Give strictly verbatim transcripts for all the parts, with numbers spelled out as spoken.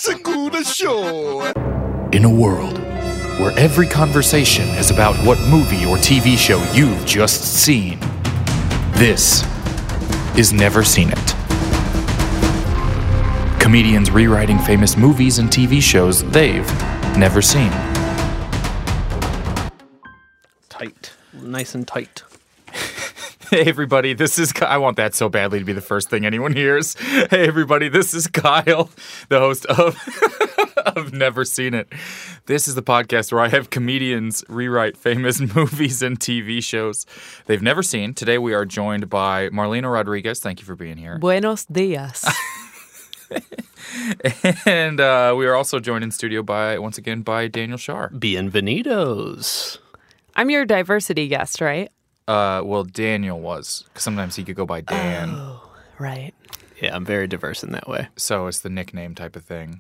Segura Show. In a world where every conversation is about what movie or T V show you've just seen, this is Never Seen It. Comedians rewriting famous movies and T V shows they've never seen. Tight. Nice and tight. Hey everybody, this is Ky- I want that so badly to be the first thing anyone hears. Hey everybody, this is Kyle, the host of of Never Seen It. This is the podcast where I have comedians rewrite famous movies and T V shows they've never seen. Today we are joined by Marlena Rodriguez. Thank you for being here. Buenos dias. And uh, we are also joined in studio by, once again, by Daniel Shar. Bienvenidos. I'm your diversity guest, right? Uh, well, Daniel was, because sometimes he could go by Dan. Oh, right. Yeah, I'm very diverse in that way. So it's the nickname type of thing.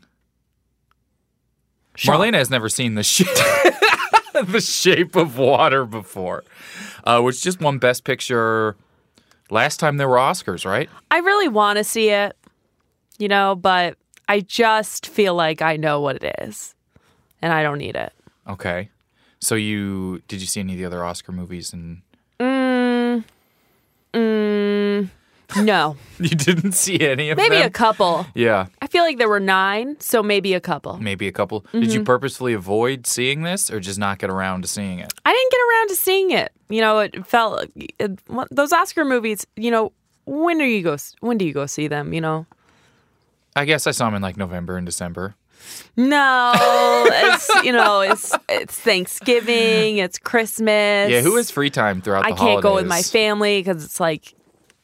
Sean. Marlena has never seen the, sh- the Shape of Water before, uh, which just won Best Picture last time there were Oscars, right? I really want to see it, you know, but I just feel like I know what it is, and I don't need it. Okay. So you, did you see any of the other Oscar movies? And Mm, mm, no. you didn't see any of Maybe them? a couple. Yeah, I feel like there were nine, so maybe a couple. maybe a couple. Did Mm-hmm. you purposefully avoid seeing this or just not get around to seeing it? I didn't get around to seeing it. You know, it felt it, those Oscar movies. You know, when do you go? When do you go see them? You know. I guess I saw them in like November and December. No, it's you know, it's it's Thanksgiving, it's Christmas. Yeah, who has free time throughout I the can't holidays? go with my family because it's like,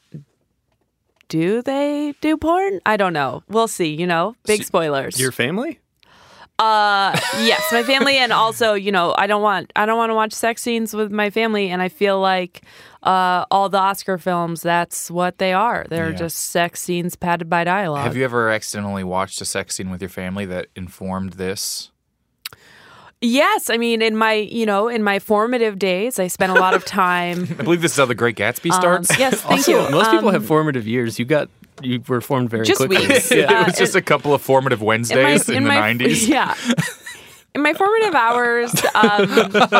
do they do porn? I don't know. We'll see. You know, big See, spoilers. Your family? Uh, yes, my family, and also, you know, I don't want I don't want to watch sex scenes with my family, and I feel like uh, all the Oscar films, that's what they are. They're Yeah. just sex scenes padded by dialogue. Have you ever accidentally watched a sex scene with your family that informed this? Yes, I mean, in my you know in my formative days, I spent a lot of time. I believe this is how The Great Gatsby um, starts. yes, thank Also, you. most people Um, have formative years. You got you were formed very Just quickly. weeks. Yeah, Uh, it was just it- a couple of formative Wednesdays in, the my, nineties. Yeah. In my formative hours, um,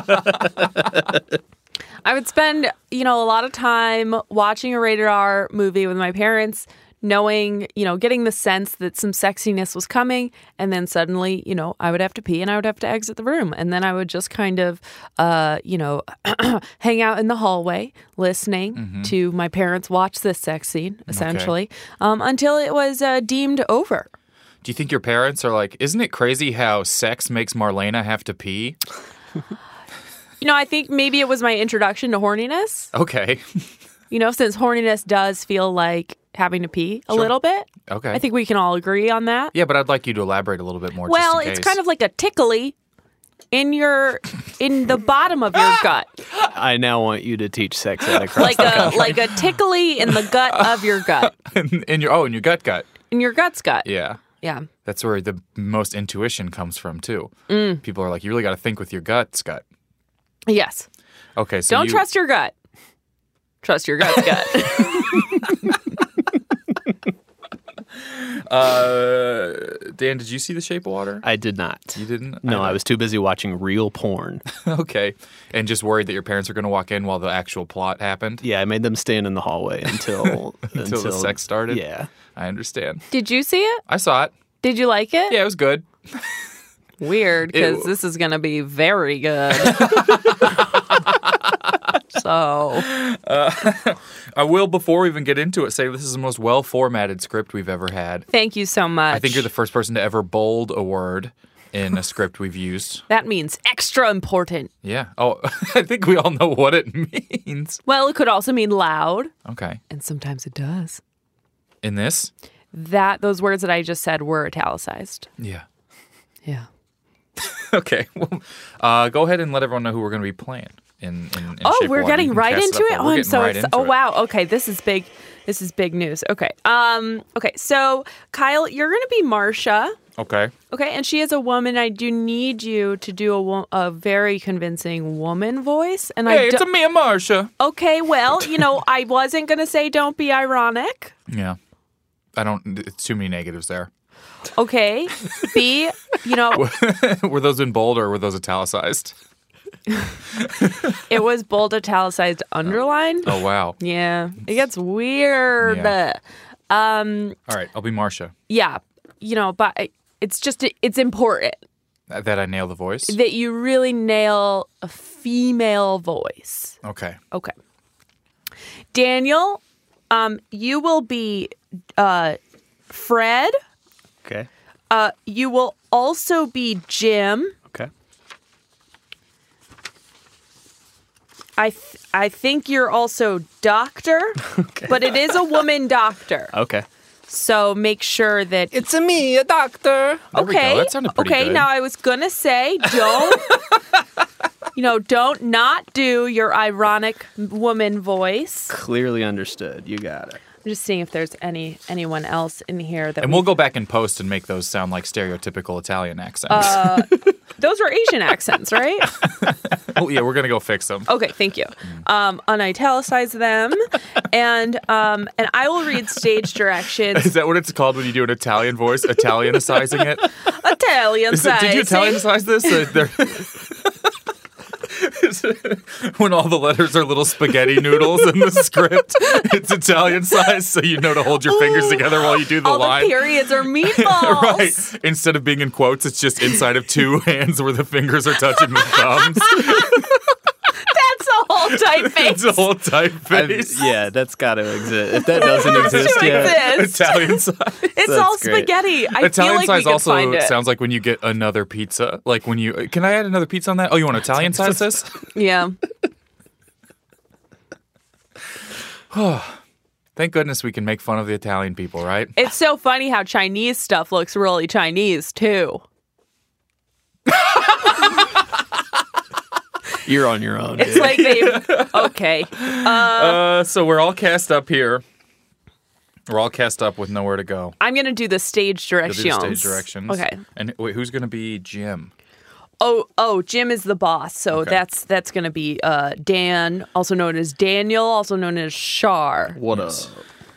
I would spend, you know, a lot of time watching a rated R movie with my parents, knowing, you know, getting the sense that some sexiness was coming. And then suddenly, you know, I would have to pee and I would have to exit the room. And then I would just kind of, uh, you know, hang out in the hallway listening Mm-hmm. to my parents watch this sex scene, essentially, um, until it was uh, deemed over. Do you think your parents are like, isn't it crazy how sex makes Marlena have to pee? You know, I think maybe it was my introduction to horniness. Okay. You know, since horniness does feel like having to pee a Sure. little bit. Okay. I think we can all agree on that. Yeah, but I'd like you to elaborate a little bit more. Well, just in it's case. kind of like a tickly in your in the bottom of your gut. I now want you to teach sex ed across Like the a country. like a tickly in the gut of your gut. in, in your oh, in your gut gut. In your gut's gut. Yeah. Yeah. That's where the most intuition comes from too. Mm. People are like, you really got to think with your guts gut. Yes. Okay, so Don't you, trust your gut. Trust your gut's gut. Uh, Dan, did you see The Shape of Water? I did not. You didn't? No, I I was too busy watching real porn. Okay, and just worried that your parents are going to walk in while the actual plot happened. Yeah, I made them stand in the hallway until Until the sex started? Yeah. I understand. Did you see it? I saw it. Did you like it? Yeah, it was good. Weird, because Ew. this is going to be very good. So, I will, before we even get into it, say this is the most well-formatted script we've ever had. thank you so much. I think you're the first person to ever bold a word in a script we've used. That means extra important. Yeah. Oh, I think we all know what it means. Well, it could also mean loud, Okay. and sometimes it does. In this? That those words that I just said were italicized. Yeah. Yeah. Okay. Well, uh, go ahead and let everyone know who we're going to be playing. In, in, in Oh, Shape of we're Water. You getting can right cast into up it. for- Oh, we're I'm getting so right excited. into Oh, it. wow. Okay, this is big. This is big news. Okay. Um. Okay. So, Kyle, you're going to be Marcia. Okay. Okay, and she is a woman. I do need you to do a, wo- a very convincing woman voice. And I Hey, do- it's a Mia Marsha. okay, well, you know, I wasn't going to say don't be ironic. Yeah. I don't, it's too many negatives there. Okay. B, you know, Were those in bold or were those italicized? it was bold, italicized, underlined. Oh, wow. Yeah, it gets weird. Yeah. Um, All right, I'll be Marcia. yeah, you know, but it's just, it's important That I nail the voice? that you really nail a female voice. Okay. Okay. Daniel, um, you will be uh, Fred. Okay. Uh, you will also be Jim. Okay. I th- I think you're also Doctor, Okay. but it is a woman doctor. Okay. So make sure that It's a me, a doctor. There we okay. go. That sounded pretty okay, good. now I was gonna say don't you know, don't not do your ironic woman voice. Clearly understood. You got it. I'm just seeing if there's any anyone else in here that And we- we'll go back and post and make those sound like stereotypical Italian accents. Uh, those were Asian accents, right? oh, yeah, we're going to go fix them. Okay, thank you. Um, unitalicize them, and um, and I will read stage directions. Is that what it's called when you do an Italian voice? Italianicizing it? Italian Is it did you Italianicize this? Uh, there- when all the letters are little spaghetti noodles in the script, it's Italian size, so you know to hold your fingers Ooh, together while you do the All line. the periods are meatballs. Right. Instead of being in quotes, it's just inside of two hands where the fingers are touching the thumbs. That's a whole typeface. It's a whole I've- typeface. yeah, that's got to exist. If that doesn't It has to exist yet, exist. Italian size. It's That's all great. spaghetti. I Italian feel like size we could also find it. sounds like when you get another pizza. Like when you can I add another pizza on that? Oh, you want Italian size this? Yeah. Thank goodness we can make fun of the Italian people, right? It's so funny how Chinese stuff looks really Chinese too. you're on your own. It's dude. like they okay. Uh, so we're all cast up here. We're all cast up with nowhere to go. I'm gonna do the stage You'll do directions. the stage directions. Okay. And wait, who's going to be Jim? Oh, oh, Jim is the boss, so Okay. that's that's gonna be uh, Dan, also known as Daniel, also known as Shar. What Yes.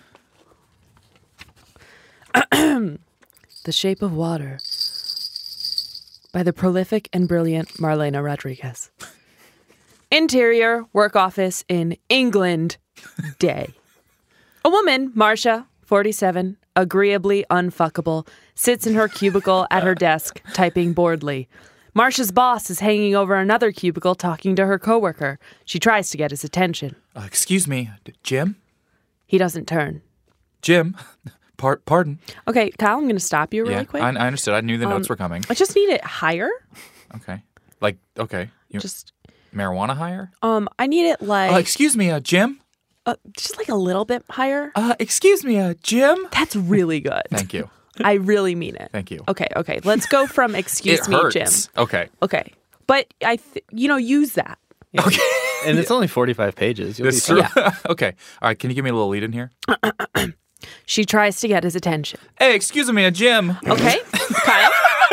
up? The Shape of Water by the prolific and brilliant Marlena Rodriguez. Interior work office in England. Day. A woman, Marcia, forty-seven, agreeably unfuckable, sits in her cubicle at her desk, typing boredly. Marcia's boss is hanging over another cubicle talking to her coworker. She tries to get his attention. Uh, excuse me, D- Jim? He doesn't turn. Jim? Par- pardon? Okay, Kyle, I'm going to stop you really yeah, quick. I, I understood. I knew the notes were coming. I just need it higher. Okay. Like, okay. You, Just, marijuana higher? um, I need it like, Uh, excuse me, uh, Jim? uh, just like a little bit higher. Uh, excuse me, uh, Jim? That's really good. Thank you. I really mean it. Thank you. Okay, okay. Let's go from excuse it me, hurts. Jim. Okay. Okay. But I, th- you know, use that. Okay. And it's only forty-five pages. You'll That's be true. fine. Okay. All right. Can you give me a little lead in here? She tries to get his attention. Hey, excuse me, uh, Jim. Okay, Kyle.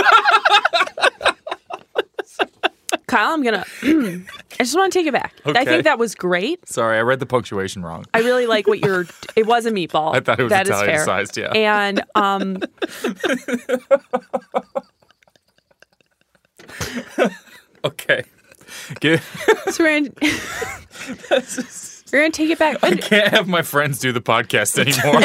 Kyle, I'm gonna. I just want to take it back. I Okay. think that was great. Sorry, I read the punctuation wrong. I really like what you're. It was a meatball. I thought it was That is Italian fair. sized, yeah. And um, Okay. Get, so we're gonna, we're gonna take it back. I can't have my friends do the podcast anymore.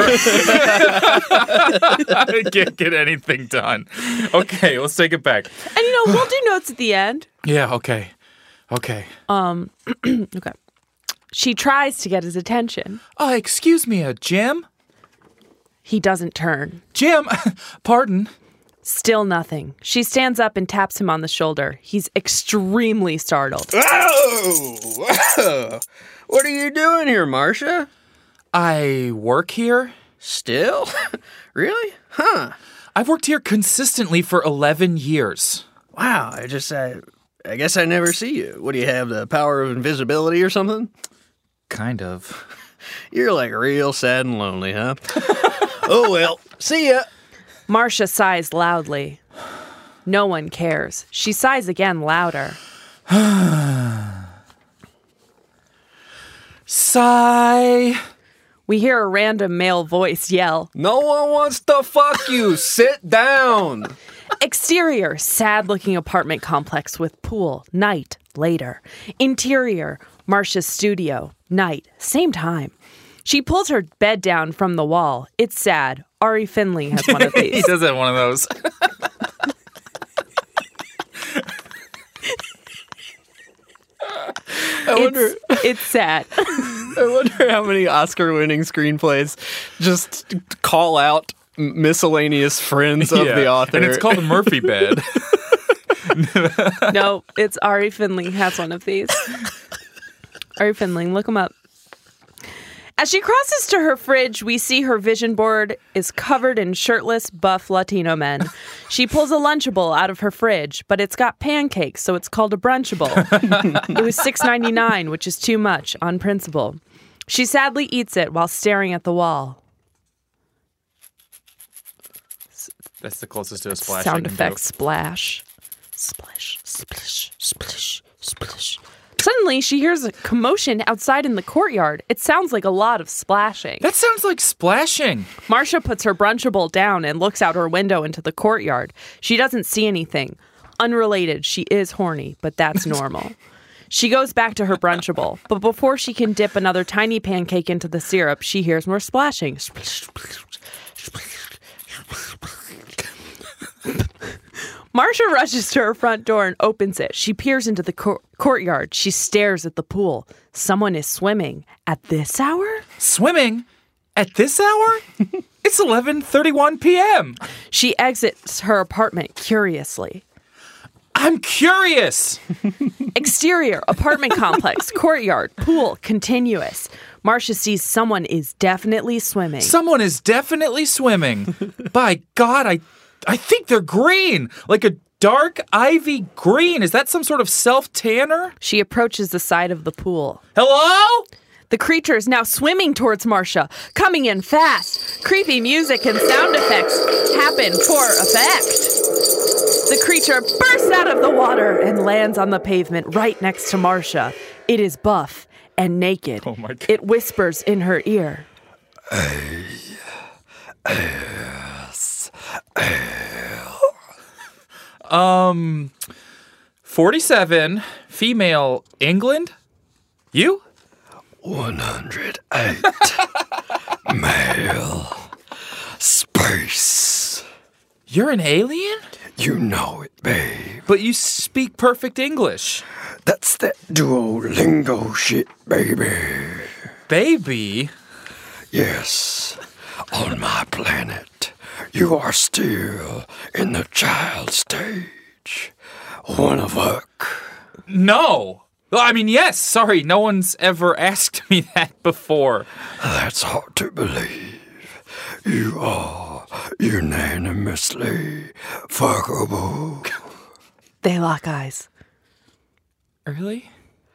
I can't get anything done. Okay, let's take it back. And you know, we'll do notes at the end. Yeah, okay. Okay. Um, okay. She tries to get his attention. Uh, excuse me, uh, Jim? He doesn't turn. Jim, pardon. Still nothing. She stands up and taps him on the shoulder. He's extremely startled. Oh, what are you doing here, Marcia? I work here. Still? Really? Huh. I've worked here consistently for eleven years. Wow. I just, I, I guess I never see you. What do you have, the power of invisibility or something? Kind of. You're like real sad and lonely, huh? Oh, well. See ya. Marcia sighs loudly. No one cares. She sighs again louder. Sigh. We hear a random male voice yell. No one wants to fuck you. Sit down. Exterior, sad-looking apartment complex with pool. Night, later. Interior, Marcia's studio. Night, same time. She pulls her bed down from the wall. It's sad. Ari Finley has one of these. He does have one of those. I wonder. It's, it's sad. I wonder how many Oscar-winning screenplays just call out miscellaneous friends of Yeah, the author. and it's called the Murphy bed. No, it's Ari Finley has one of these. Ari Finley, look him up. As she crosses to her fridge, we see her vision board is covered in shirtless, buff Latino men. She pulls a Lunchable out of her fridge, but it's got pancakes, so it's called a Brunchable. It was six ninety-nine, which is too much on principle. She sadly eats it while staring at the wall. That's the closest to a splash. Sound I can effect do. splash. Splish, splish, splish, splish. Suddenly, she hears a commotion outside in the courtyard. It sounds like a lot of splashing. That sounds like splashing. Marcia puts her Brunchable down and looks out her window into the courtyard. She doesn't see anything. Unrelated, she is horny, but that's normal. She goes back to her Brunchable, but before she can dip another tiny pancake into the syrup, she hears more splashing. Marcia rushes to her front door and opens it. She peers into the cour- courtyard. She stares at the pool. Someone is swimming at this hour? Swimming at this hour? It's eleven thirty-one p.m. She exits her apartment curiously. I'm curious. Exterior, apartment complex, courtyard, pool, continuous. Marcia sees someone is definitely swimming. Someone is definitely swimming. By God, I I think they're green. Like a dark ivy green. Is that some sort of self-tanner? She approaches the side of the pool. Hello? The creature is now swimming towards Marcia, coming in fast. Creepy music and sound effects happen for effect. The creature bursts out of the water and lands on the pavement right next to Marcia. It is buff and naked. Oh my God. It whispers in her ear. Um, forty-seven, female, England? You? one hundred eight. Male. Space. You're an alien? You know it, babe. But you speak perfect English. That's that Duolingo shit, baby. Baby? Yes. On my planet, you are still in the child stage. Wanna fuck? No. Well, I mean, yes. Sorry, no one's ever asked me that before. That's hard to believe. You are unanimously fuckable. They lock eyes. Really?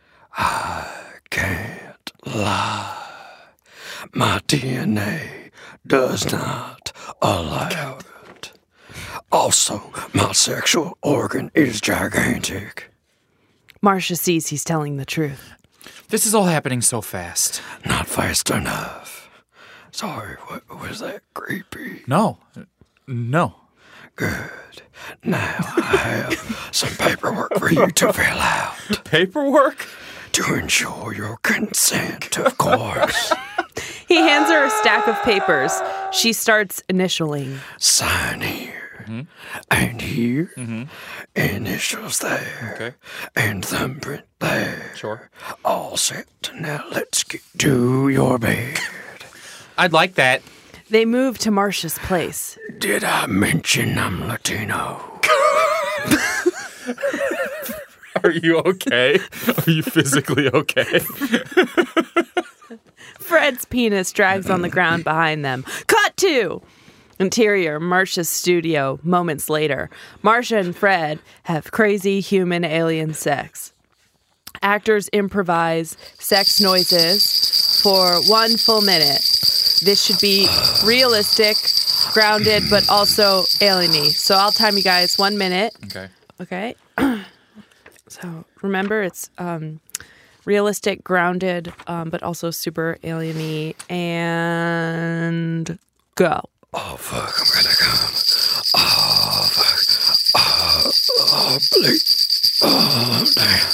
Can't lie. My D N A does not allow it. Also, my sexual organ is gigantic. Marcia sees he's telling the truth. This is all happening so fast. Not fast enough. Sorry, what was that creepy? No. No. Good. Now I have some paperwork for you to fill out. Paperwork? To ensure your consent, of course. He hands her a stack of papers. She starts initialing. Sign here. Mm-hmm. And here. Mm-hmm. Initials there. Okay. And thumbprint there. Sure. All set. Now let's get to your bed. I'd like that. They move to Marcia's place. Did I mention I'm Latino? Are you okay? Are you physically okay? Fred's penis drags on the ground behind them. Cut to! Interior, Marcia's studio, moments later. Marcia and Fred have crazy human alien sex. Actors improvise sex noises for one full minute. This should be realistic, grounded, but also alien-y. So I'll time you guys one minute. Okay. Okay? So remember, it's um, realistic, grounded, um, but also super alien-y. And go. Oh, fuck, I'm gonna come. Oh, fuck. Oh, oh, please. Oh, damn.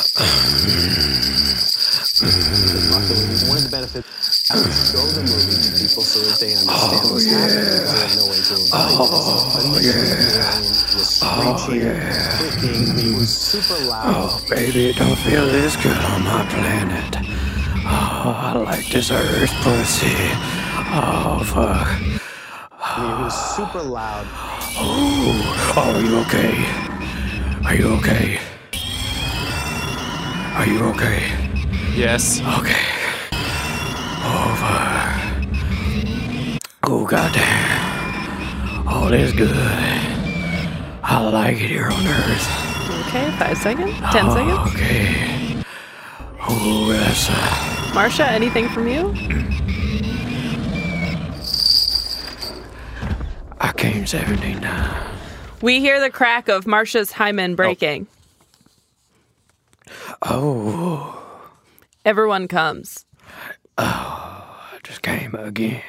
One of the benefits is to show the movie to people so that they understand what's happening. They have no way to embody this. But he was screeching, clicking, he was super loud. Oh, baby, it don't feel this good on my planet. Oh, I like this earth pussy. Oh, fuck. I mean, he was super loud. Oh, are you okay? Are you okay? Are you okay? Yes. Okay. Over. Oh, goddamn. Oh, that's good. I like it here on Earth. Okay, five seconds? Ten oh, seconds? Okay. Oh, that's... Uh, Marsha, anything from you? I came seventy-nine. We hear the crack of Marsha's hymen breaking. Oh. Everyone comes. Oh, I just came again.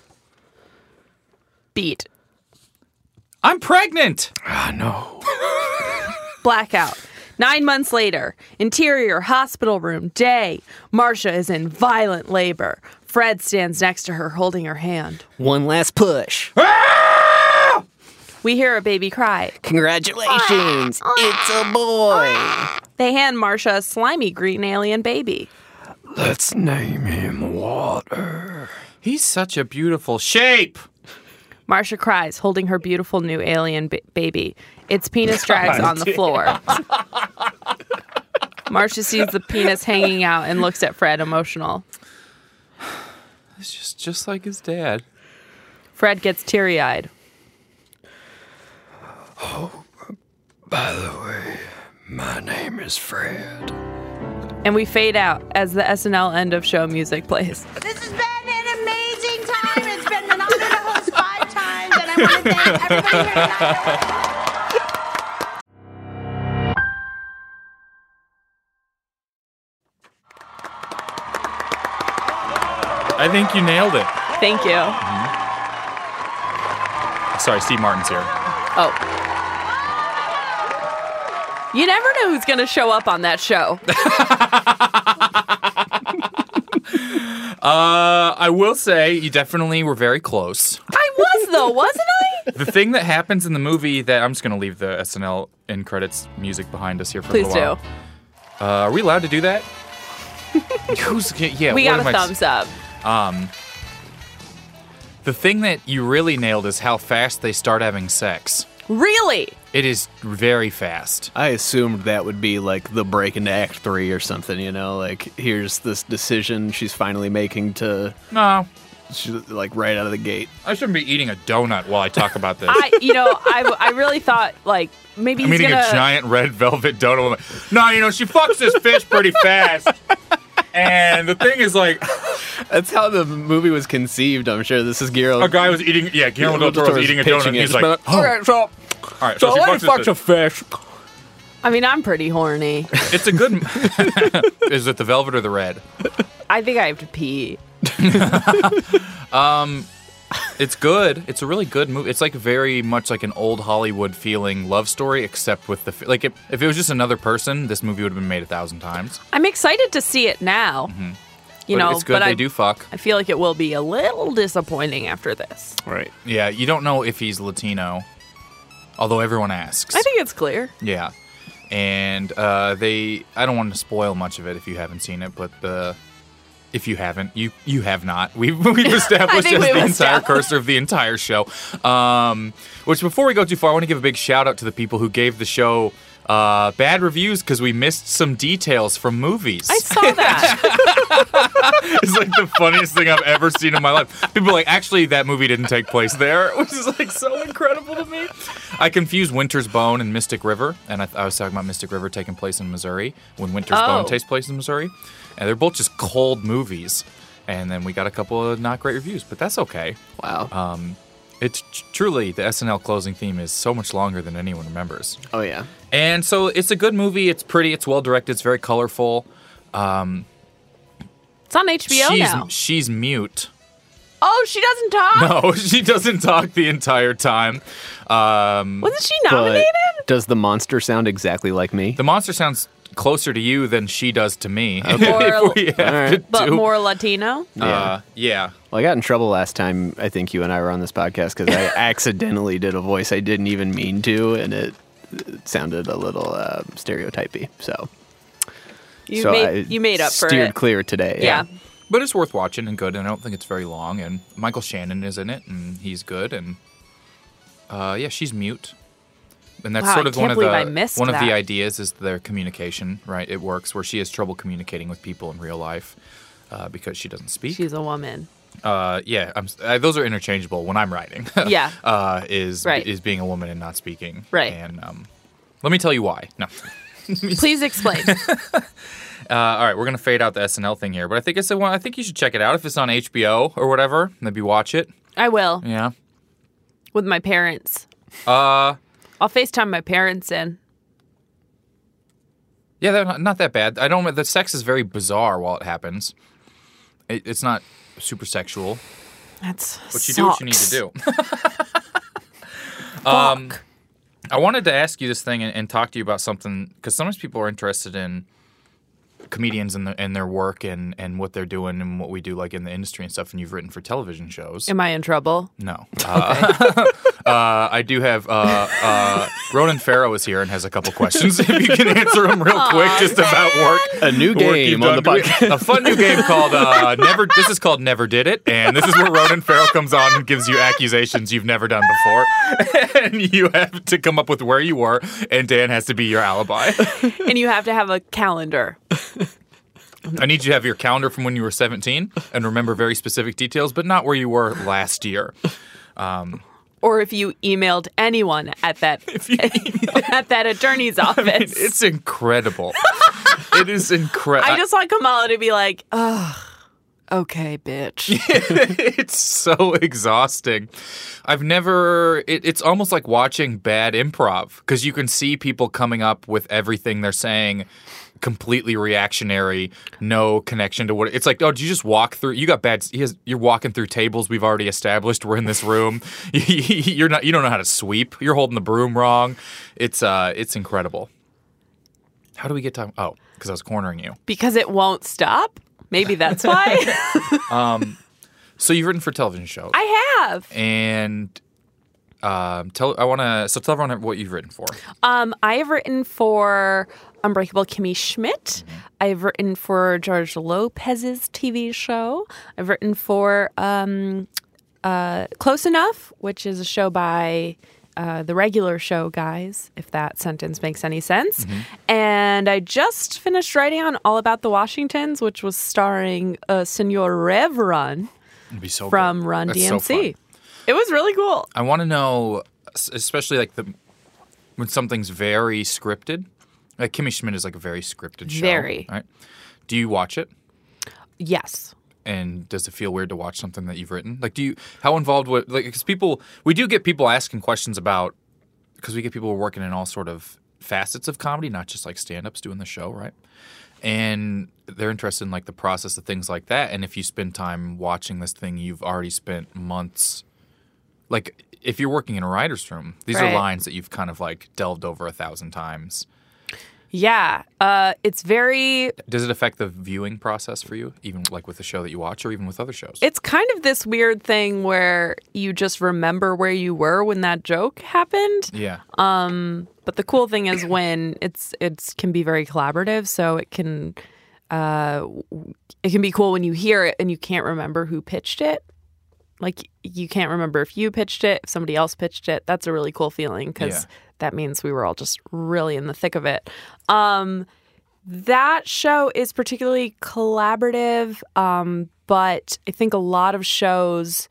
Beat. I'm pregnant. I know. Blackout. Nine months later, interior hospital room, day. Marsha is in violent labor. Fred stands next to her, holding her hand. One last push. We hear a baby cry. Congratulations, it's a boy. They hand Marsha a slimy green alien baby. Let's name him Water. He's such a beautiful shape. Marsha cries, holding her beautiful new alien ba- baby. Its penis drags on the floor. Marsha sees the penis hanging out and looks at Fred, emotional. It's just just like his dad. Fred gets teary-eyed. Oh, by the way, my name is Fred. And we fade out as the S N L end of show music plays. This has been an amazing time. It's been an honor to host five times, and I want to thank everybody here tonight. I think you nailed it. Thank you. Sorry, Steve Martin's here. Oh. You never know who's going to show up on that show. Uh, I will say you definitely were very close. I was, though, wasn't I? The thing that happens in the movie that I'm just going to leave the S N L end credits music behind us here for Please a little do. while. Uh, are we allowed to do that? Who's, yeah, We what got a am I- thumbs up. Um, the thing that you really nailed is how fast they start having sex. Really? It is very fast. I assumed that would be like the break into Act Three or something, you know? Like, here's this decision she's finally making to, No, she's like right out of the gate. I shouldn't be eating a donut while I talk about this. I, you know, I, I really thought, like, maybe I'm he's eating gonna... a giant red velvet donut. No, you know, she fucks this fish pretty fast. And the thing is, like, That's how the movie was conceived, I'm sure. This is Guillermo. a guy was eating, yeah, Guillermo del Toro was eating a donut. And he's like, all oh, right, so, all right, so so she let me fucks fuck this a fish. fish. I mean, I'm pretty horny. It's a good. Is it the velvet or the red? I think I have to pee. It's good. It's a really good movie. It's like very much like an old Hollywood feeling love story, except with the fi- like. If, if it was just another person, this movie would have been made a thousand times. I'm excited to see it now. You But know, it's good. but They I, do fuck. I feel like it will be a little disappointing after this. Right. Yeah, you don't know if he's Latino, although everyone asks. I think it's clear. Yeah, and uh, they. I don't want to spoil much of it if you haven't seen it, but the. If you haven't, you you have not. We've we've established think as we've the entire established. cursor of the entire show. Um, which before we go too far, I want to give a big shout out to the people who gave the show uh, bad reviews because we missed some details from movies. I saw that. It's like the funniest thing I've ever seen in my life. People are like, actually, that movie didn't take place there, which is like so incredible to me. I confused Winter's Bone and Mystic River, and I, th- I was talking about Mystic River taking place in Missouri when Winter's Oh. Bone takes place in Missouri. And they're both just cold movies. And then we got a couple of not great reviews, but that's okay. Wow. It's tr- truly, the S N L closing theme is so much longer than anyone remembers. oh, yeah. And so it's a good movie. It's pretty. It's well directed. It's very colorful. It's on H B O she's now. she's mute. Oh, she doesn't talk? No, she doesn't talk the entire time. Um, Wasn't she But nominated? does the monster sound exactly like me? the monster sounds closer to you than she does to me. More- if we have All right. to But do- more Latino? Uh, yeah. Well, I got in trouble last time, I think you and I were on this podcast, because I accidentally did a voice I didn't even mean to, and it, it sounded a little uh, stereotypy. So, You, so made, I you made up for steered it. clear today. Yeah. But it's worth watching and good, and I don't think it's very long. And Michael Shannon is in it, and he's good. And uh, yeah, she's mute. And that's Wow, sort I of can't one of believe the I missed one of the that. ideas is their communication, right? It works where she has trouble communicating with people in real life uh, because she doesn't speak. She's a woman. Uh, yeah, I'm, s- uh, those are interchangeable when I'm writing. Yeah. uh, is Right. is being a woman and not speaking. Right. And um, let me tell you why. No. Please explain. Uh, all right, we're gonna fade out the S N L thing here, but I think it's the one. I think you should check it out if it's on H B O or whatever. Maybe watch it. I will. Yeah. With my parents. Uh, I'll FaceTime my parents in. yeah, they're not, not that bad. I don't. The sex is very bizarre while it happens. It, it's not super sexual, That's but you do what you need to do. um, Fuck. I wanted to ask you this thing and, and talk to you about something because sometimes people are interested in comedians and, the, and their work and, and what they're doing and what we do like in the industry and stuff. And you've written for television shows. Am I in trouble? No. Uh, uh, I do have uh, uh, Ronan Farrow is here and has a couple questions. If you can answer them real quick, just about work. A new work game you've on the done. We- podcast. A fun new game called uh, Never. This is called Never Did It, and this is where Ronan Farrow comes on and gives you accusations you've never done before, and you have to come up with where you were, and Dan has to be your alibi. And you have to have a calendar. I need you to have your calendar from when you were seventeen and remember very specific details, but not where you were last year. Or if you emailed anyone at that at that attorney's office. I mean, it's incredible. It is incredible. I just want Kamala to be like, ugh, okay, bitch. It's so exhausting. I've never. It, it's almost like watching bad improv because you can see people coming up with everything they're saying completely reactionary, no connection to what it's like. Oh, did you just walk through? You got bad. He has, you're walking through tables we've already established. We're in this room. You're not. You don't know how to sweep. You're holding the broom wrong. It's uh. It's incredible. How do we get time? Oh, because I was cornering you. Because it won't stop? Maybe that's why. So you've written for television shows. I have. and um, tell I want to so tell everyone what you've written for. Um, I have written for Unbreakable Kimmy Schmidt. Mm-hmm. I've written for George Lopez's T V show. I've written for um, uh, Close Enough, which is a show by uh, the regular show guys, if that sentence makes any sense. Mm-hmm. And I just finished writing on All About the Washingtons, which was starring uh, Senor Rev Run It'd be so from good. Run That's D so M C. fun. It was really cool. I want to know, s- especially like the when something's very scripted. Like Kimmy Schmidt is like a very scripted show. Very. Right? Do you watch it? Yes. And does it feel weird to watch something that you've written? Like, do you how involved with like because people we do get people asking questions about because we get people working in all sort of facets of comedy, not just like stand-ups doing the show, right? And they're interested in like the process of things like that. And if you spend time watching this thing, you've already spent months. Like if you're working in a writer's room, these Right. are lines that you've kind of like delved over a thousand times. Yeah. Uh, it's very Does it affect the viewing process for you, even like with the show that you watch or even with other shows? It's kind of this weird thing where you just remember where you were when that joke happened. yeah. But the cool thing is when it's it's can be very collaborative, so it can uh, it can be cool when you hear it and you can't remember who pitched it. Like you can't remember if you pitched it, if somebody else pitched it. That's a really cool feeling because Yeah. that means we were all just really in the thick of it. Um, that show is particularly collaborative, um, but I think a lot of shows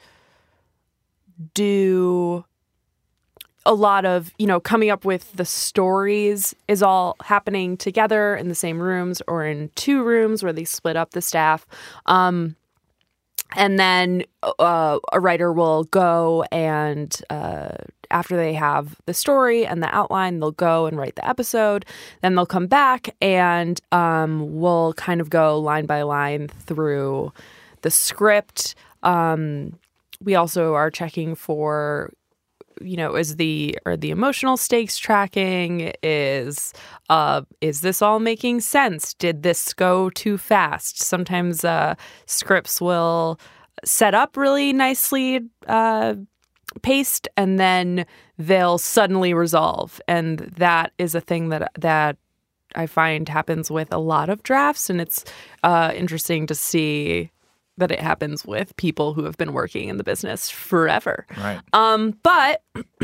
do a lot of, you know, coming up with the stories is all happening together in the same rooms or in two rooms where they split up the staff. Um, and then uh, a writer will go and uh, after they have the story and the outline, they'll go and write the episode. Then they'll come back and um, we'll kind of go line by line through the script. Um, we also are checking for, you know, is the are the emotional stakes tracking? Is uh, is this all making sense? Did this go too fast? Sometimes uh, scripts will set up really nicely uh, paced, and then they'll suddenly resolve, and that is a thing that that I find happens with a lot of drafts, and it's uh, interesting to see that it happens with people who have been working in the business forever. Right. Um, but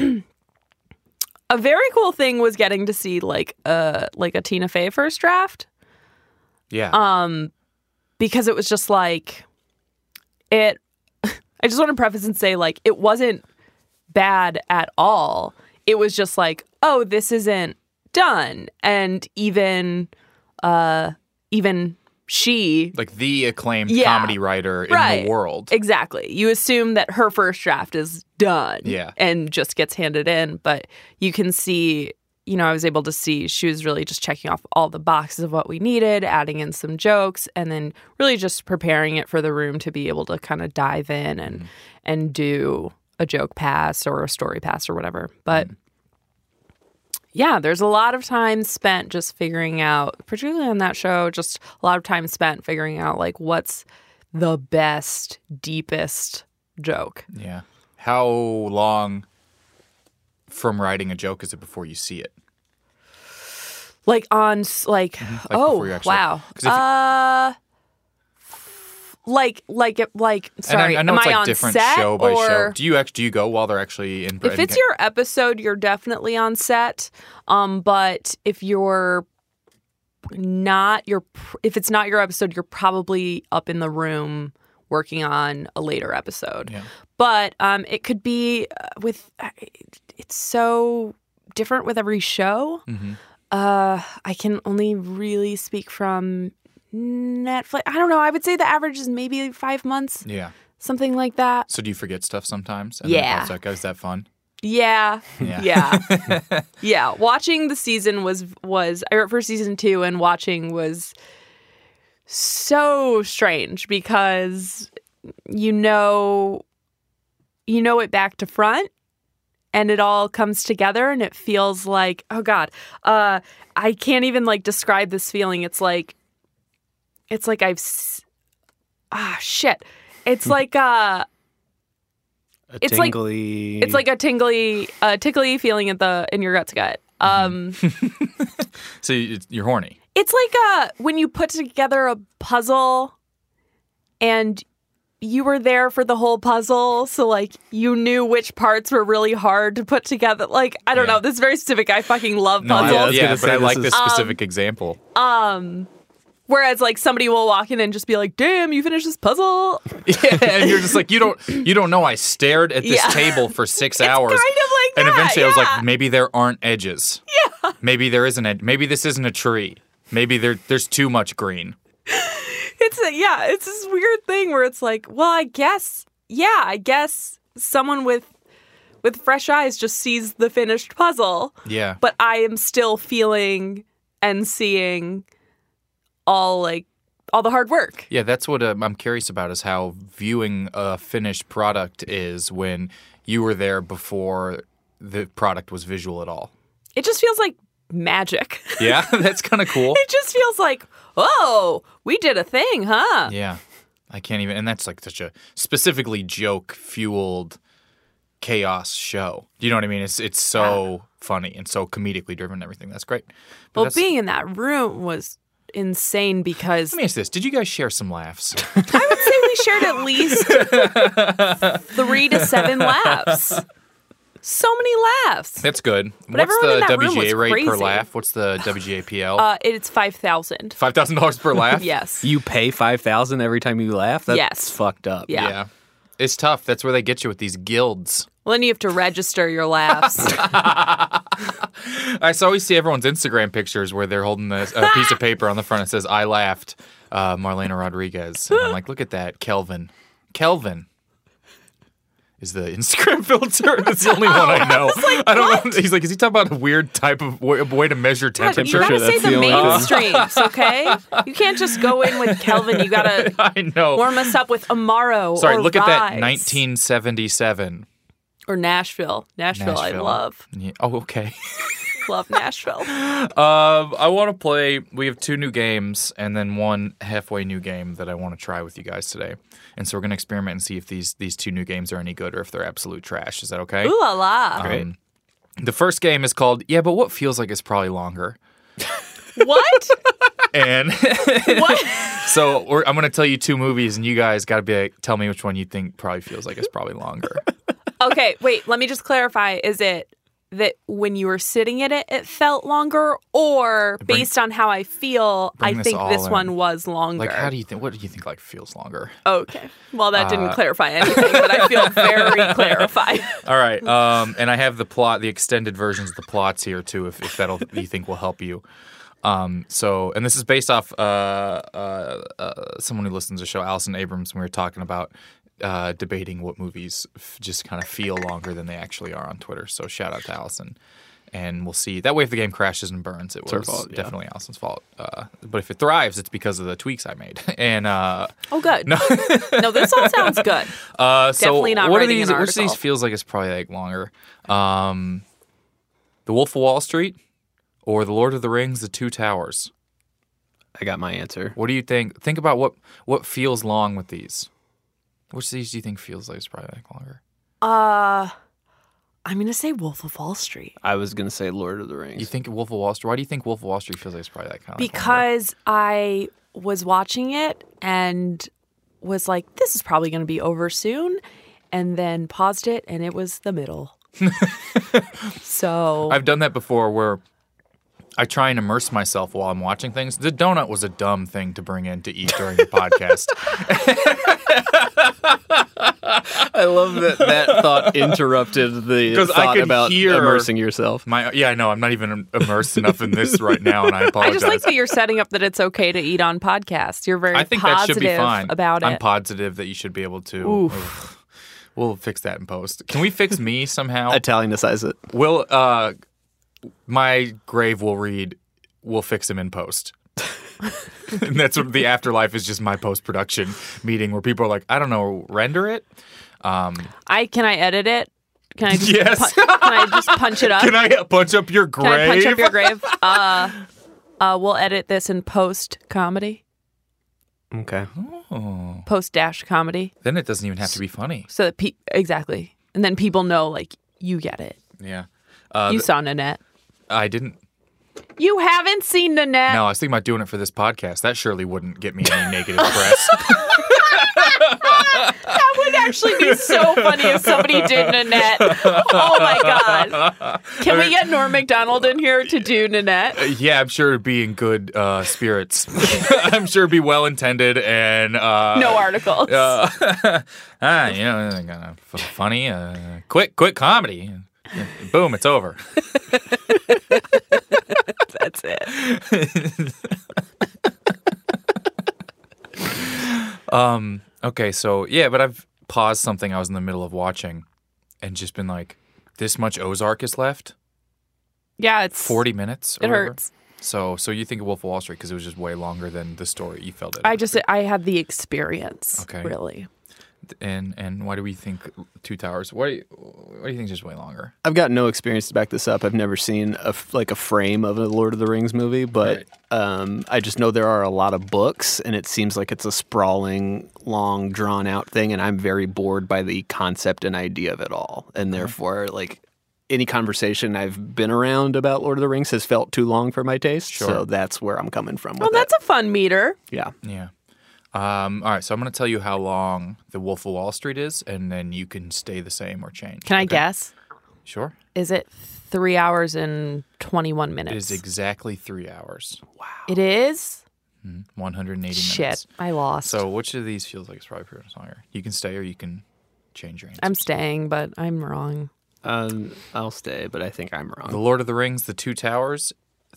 a very cool thing was getting to see like a like a Tina Fey first draft. Yeah. Um, because it was just like it. I just want to preface and say like it wasn't bad at all. It was just like, oh, this isn't done, and even, uh, even. She like the acclaimed yeah, comedy writer in right. the world. Exactly. You assume that her first draft is done Yeah. and just gets handed in. But you can see, you know, I was able to see she was really just checking off all the boxes of what we needed, adding in some jokes, and then really just preparing it for the room to be able to kind of dive in and mm. and do a joke pass or a story pass or whatever. But mm. yeah, there's a lot of time spent just figuring out, particularly on that show, just a lot of time spent figuring out, like, what's the best, deepest joke. Yeah. How long from writing a joke is it before you see it? Like, on, like, Mm-hmm. Like oh, before you actually- wow. 'cause if you- Uh, like, like, it, like, sorry, and I, I know am it's I like on different set show by or... show. Do you actually do you go while they're actually in? If it's your episode, you're definitely on set. Um, but if you're not your, if it's not your episode, you're probably up in the room working on a later episode. Yeah. But um, it could be uh, with. It's so different with every show. Mm-hmm. Uh, I can only really speak from Netflix. I don't know. I would say the average is maybe five months. Yeah. Something like that. So do you forget stuff sometimes? And Yeah. Then I was like, oh, is that fun? Yeah. Yeah. Yeah. Yeah. Watching the season was, was, I wrote for season two, and watching was so strange because you know, you know it back to front, and it all comes together, and it feels like, oh God, uh, I can't even like describe this feeling. It's like, it's like I've, s- ah, shit. It's like, uh, A It's like- tingly. It's like a tingly, uh, tickly feeling at the in your guts gut. Um, So you- you're horny. it's like uh, when you put together a puzzle, and you were there for the whole puzzle, so like you knew which parts were really hard to put together. Like I don't Yeah. know, this is very specific. I fucking love No, I- puzzles. was yeah, gonna but say I this like is- this specific example. Um, whereas like somebody will walk in and just be like, "Damn, you finished this puzzle." Yeah, and you're just like, you don't you don't know I stared at this Yeah. table for six It's hours. kind of like and that, eventually I was yeah. like, maybe there aren't edges. Yeah. Maybe there isn't ed- maybe this isn't a tree. Maybe there there's too much green. It's a, yeah, it's this weird thing where it's like, well, I guess, yeah, I guess someone with with fresh eyes just sees the finished puzzle, Yeah. but I am still feeling and seeing all like all the hard work. Yeah, that's what um, I'm curious about is how viewing a finished product is when you were there before the product was visual at all. It just feels like magic. Yeah, that's kind of cool. It just feels like, oh, we did a thing, huh? Yeah. I can't even, and that's like such a specifically joke fueled chaos show. Do you know what I mean? It's it's so funny and so comedically driven and everything. That's great. But Well, that's, being in that room was insane because let me ask this. Did you guys share some laughs? I would say we shared at least three to seven laughs. So many laughs. That's good. But What's everyone in the that room W G A was rate per crazy. laugh? What's the W G A P L? Uh, it's five thousand. five thousand dollars per laugh? Yes. You pay five thousand every time you laugh. That's Yes. fucked up. Yeah. Yeah. It's tough. That's where they get you with these guilds. Well, then you have to register your laughs. I so always see everyone's Instagram pictures where they're holding this, a piece of paper on the front that says, I laughed, uh, Marlena Rodriguez. And I'm like, look at that, Kelvin. Kelvin is the Instagram filter. That's the only one I know. I don't know. He's like, is he talking about a weird type of way, way to measure God, temperature? you gotta say that's the, the only mainstreams, okay? You can't just go in with Kelvin. You gotta I know. warm us up with Amaro. Sorry, or look at that. Rise. nineteen seventy-seven. Or Nashville. Nashville, I Nashville. love. Yeah. Oh, okay. Love Nashville. Um, I want to play. We have two new games and then one halfway new game that I want to try with you guys today. And so we're going to experiment and see if these these two new games are any good or if they're absolute trash. Is that okay? Ooh la la. Great. Um, the first game is called Yeah, but what feels like it's probably longer. What? And What? so we're, I'm going to tell you two movies, and you guys got to be like, tell me which one you think probably feels like it's probably longer. Okay, wait, let me just clarify. Is it that when you were sitting in it, it felt longer? Or Bring- based on how I feel, Bring I this think all this in. one was longer? Like, how do you think? What do you think? Like, feels longer? Okay. Well, that didn't Uh, clarify anything, but I feel very clarified. All right. Um, and I have the plot, the extended versions of the plots here too, if, if that'll you think will help you. Um, so, and this is based off uh, uh, uh, someone who listens to the show, Allison Abrams. And we were talking about uh, debating what movies f- just kind of feel longer than they actually are on Twitter. So, shout out to Allison. And we'll see. That way, if the game crashes and burns, it her was fault, yeah. definitely Allison's fault. Uh, but if it thrives, it's because of the tweaks I made. And uh, Oh, good. No, no this all sounds good. uh, so Definitely not what are writing these? an Which of these article. feels like it's probably like longer? Um, The Wolf of Wall Street or The Lord of the Rings: The Two Towers? I got my answer. What do you think? Think about what what feels long with these. Which of these do you think feels like it's probably like longer? Uh, I'm going to say Wolf of Wall Street. I was gonna say Lord of the Rings. You think Wolf of Wall Street? Why do you think Wolf of Wall Street feels like it's probably like kind of Because I was watching it and was like, this is probably going to be over soon. And then paused it, and it was the middle. So I've done that before where I try and immerse myself while I'm watching things. The donut was a dumb thing to bring in to eat during the podcast. I love that that thought interrupted the 'Cause I thought could about hear- immersing yourself. My yeah, I know. I'm not even immersed enough in this right now, and I I apologize. just like that you're setting up that it's okay to eat on podcasts. You're very I think that positive should be fine. about I'm it. positive that you should be able to. Oof. We'll fix that in post. Can we fix me somehow? Italianicize it. Will uh, my grave will read, "We'll fix him in post." And that's what the afterlife is. Just my post production meeting where people are like, I don't know, render it. Um, I can I edit it? Can I just Yes. pu- can I just punch it up? can I punch up your grave? Can I punch up your grave? Uh, uh, we'll edit this in post comedy, Okay. Oh. post dash comedy, Then it doesn't even have to be funny. so that pe- exactly, and then people know like you get it. Yeah. Uh, You th- saw Nanette. I didn't. You haven't seen Nanette. No, I was thinking about doing it for this podcast. That surely wouldn't get me any negative press. That would actually be so funny if somebody did Nanette. Oh my god! Can we get Norm Macdonald in here to do Nanette? Yeah, I'm sure it'd be in good uh, spirits. I'm sure it'd be well intended and uh, No articles. Uh, ah, you know, kind of f- funny, uh, quick, quick comedy. Boom, it's over. That's it. Um. Okay, so yeah, but I've paused something I was in the middle of watching, and just been like, "This much Ozark is left. Yeah, it's Forty minutes. Or It whatever. hurts. So, so you think of Wolf of Wall Street because it was just way longer than the story you felt it. I just I had the experience. Okay. Really. and and why do we think Two Towers? What do you, what do you think is just way longer? I've got no experience to back this up. I've never seen a f- like a frame of a Lord of the Rings movie, but Right. um, I just know there are a lot of books, and it seems like it's a sprawling, long, drawn out thing, and I'm very bored by the concept and idea of it all, and therefore, like any conversation I've been around about Lord of the Rings has felt too long for my taste. Sure. So that's where I'm coming from. Well, with that's a fun meter. it. yeah. Yeah. Um, all right, so I'm going to tell you how long The Wolf of Wall Street is, and then you can stay the same or change. Can I Okay? guess? Sure. Is it three hours and twenty-one minutes? It is exactly three hours, It is? one hundred eighty Shit, minutes. I lost. So which of these feels like it's probably pretty much longer? You can stay or you can change your answer. I'm staying, but I'm wrong. Um, I'll stay, but I think I'm The wrong. Lord of the Rings, The Two Towers,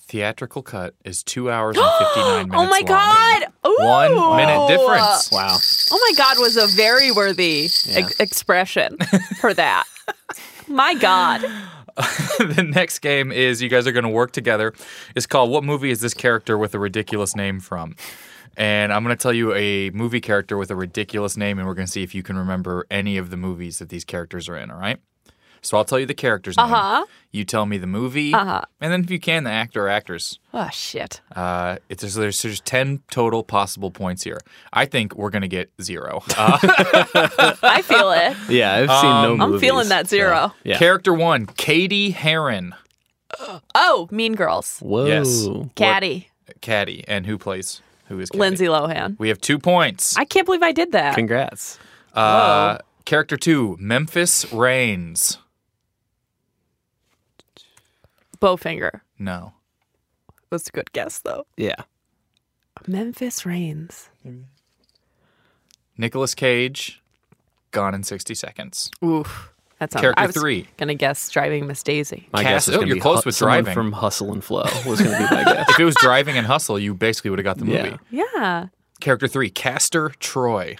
theatrical cut is two hours and fifty-nine minutes Oh my long. God! Ooh. One minute difference. Wow. Oh my God was a very worthy Yeah. ex- expression for that. My God. The next game is you guys are going to work together. It's called What Movie Is This Character with a Ridiculous Name From? And I'm going to tell you a movie character with a ridiculous name, and we're going to see if you can remember any of the movies that these characters are in, all right? So I'll tell you the character's name. Uh-huh. You tell me the movie. Uh-huh. And then if you can, the actor or actress. Oh, shit. Uh, it's there's, there's there's ten total possible points here. I think we're going to get zero. Uh, I feel it. Yeah, I've seen no Um, movies. I'm feeling that zero. so, yeah. Character one, Katie Heron. Oh, Mean Girls. Whoa. Yes. Caddy. Caddy. And who plays? Who is Caddy? Lindsay Lohan. We have two points. I can't believe I did that. Congrats. Uh, character two, Memphis Reigns. Bowfinger. No. That's a good guess, though. Yeah. Memphis Reigns. Nicolas Cage, Gone in sixty seconds. Oof. That's not, Character I was three. gonna guess Driving Miss Daisy. My Cast- guess is oh, gonna you're be close hu- with someone driving. from Hustle and Flow was going to be my guess. If it was Driving and Hustle, you basically would have got the movie. Yeah. Yeah. Character three, Castor Troy.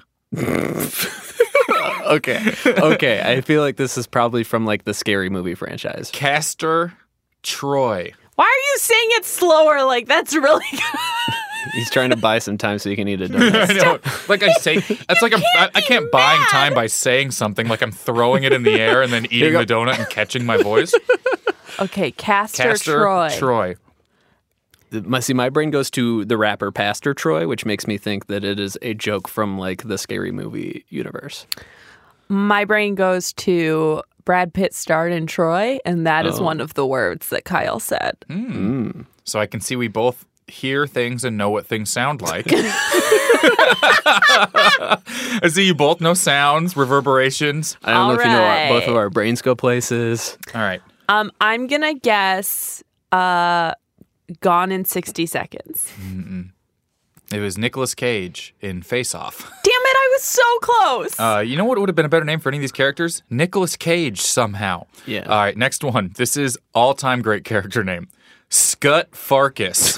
Okay. Okay. I feel like this is probably from like the Scary Movie franchise. Castor Troy. Why are you saying it slower? Like that's really good. He's trying to buy some time so he can eat a donut. I know. Like I say, it's like I'm, I, I can't buying time by saying something. Like I'm throwing it in the air and then eating you the donut and catching my voice. Okay, Castor, Castor Troy. Troy. My see, my brain goes to the rapper Pastor Troy, which makes me think that it is a joke from like the Scary Movie universe. My brain goes to Brad Pitt starred in Troy, and that is Oh. one of the words that Kyle said. So I can see we both hear things and know what things sound like. I see you both know sounds, reverberations. I don't All know if you know our, right. both of our brains go places. All right. Um, I'm gonna guess uh, Gone in sixty seconds. It was Nicolas Cage in Face Off. Damn it, I was so close. Uh, you know what would have been a better name for any of these characters? Nicolas Cage somehow. Yeah. All right, next one. This is all-time great character name. Scut Farkas.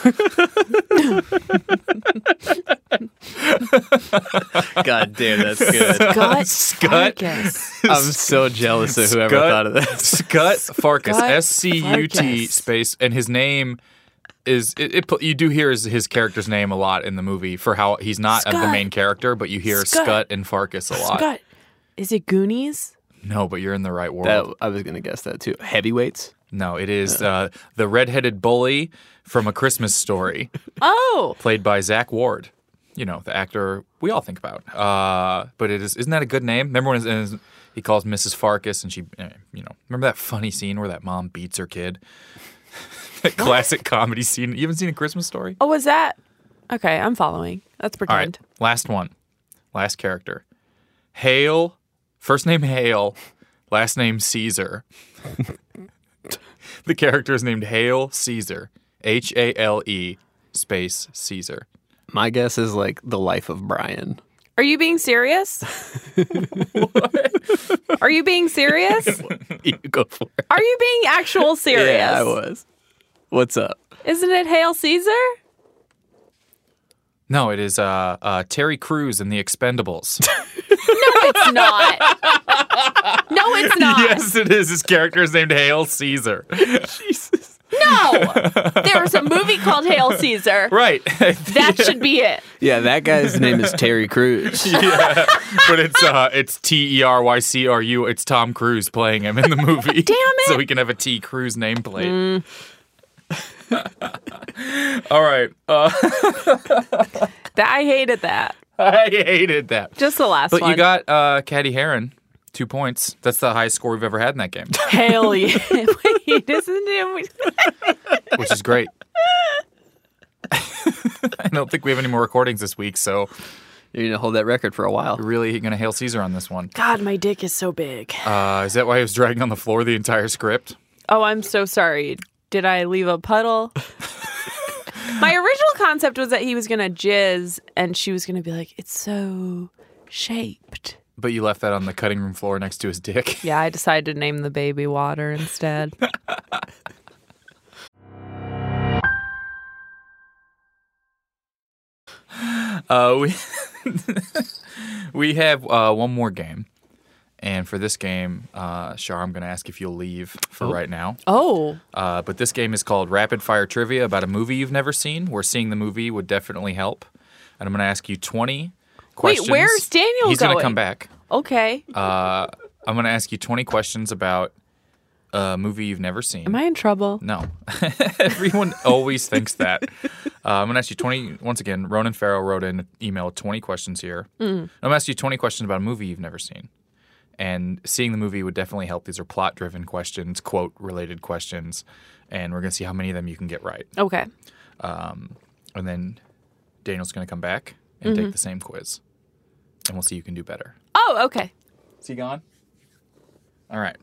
God damn, that's good. Gut Scut. Farkas. I'm so jealous of whoever Scut- thought of this. Scut Farkas. Scut S C U T Farkas. space, and his name is it, it. You do hear his, his character's name a lot in the movie for how he's not the Scut. main character, but you hear Scut. Scut and Farkas a lot. Scott, is it Goonies? No, but you're in the right world. That I was gonna guess that too. Heavyweights. No, it is uh, the redheaded bully from A Christmas Story, Oh, played by Zach Ward. You know, the actor we all think about. Uh, but it is isn't that a good name? Remember when his, his, he calls Missus Farkas and she, uh, you know, remember that funny scene where that mom beats her kid? That classic comedy scene. You haven't seen A Christmas Story? oh, was that? Okay, I'm following. Let's All right, pretend. last one. Last character. Hale, first name Hale, last name Caesar. The character is named Hale Caesar. H A L E space Caesar. My guess is like the life of Brian. Are you being serious? Are you being serious? You go for it. Are you being actual serious? Yeah, I was. What's up? Isn't it Hail Caesar? No, it is uh, uh, Terry Crews in The Expendables. It's not. No, it's not. Yes, it is. His character is named Hale Caesar. No. There's a movie called Hail Caesar. Right. That should be it. Yeah, that guy's name is Terry Crews. Yeah, but it's uh, it's T E R Y C R U. It's Tom Cruise playing him in the movie. Damn it. So we can have a T Cruise nameplate. All right. Uh, That I hated that. I hated that. Just the last But one. you got uh, Caddy Heron, two points. That's the highest score we've ever had in that game, Hail yeah. Wait, isn't it? which is great. I don't think we have any more recordings this week, so You're gonna hold that record for a while. we're really going to hail Caesar on this one. God, my dick is so big. Uh, is that why he was dragging on the floor the entire script? Oh, I'm so sorry. Did I leave a puddle? My original concept was that he was going to jizz and she was going to be like, it's so shaped. But you left that on the cutting room floor next to his dick. Yeah, I decided to name the baby Water instead. Uh, we we have uh, one more game. And for this game, uh, Shar, I'm going to ask if you'll leave for right now. Oh. Uh, but this game is called Rapid Fire Trivia about a movie you've never seen, where seeing the movie would definitely help. And I'm going to ask you twenty questions. Wait, where's Daniel He's going? going to come back. Okay. Uh, I'm going to ask you twenty questions about a movie you've never seen. Am I in trouble? No. Everyone always thinks that. Uh, I'm going to ask you twenty, once again, Ronan Farrow wrote in an email with twenty questions here. Mm. I'm going to ask you twenty questions about a movie you've never seen. And seeing the movie would definitely help. These are plot-driven questions, quote-related questions. And we're going to see how many of them you can get right. Okay. Um, and then Daniel's going to come back and Mm-hmm. take the same quiz. And we'll see who can do better. Oh, okay. Is he gone? All right.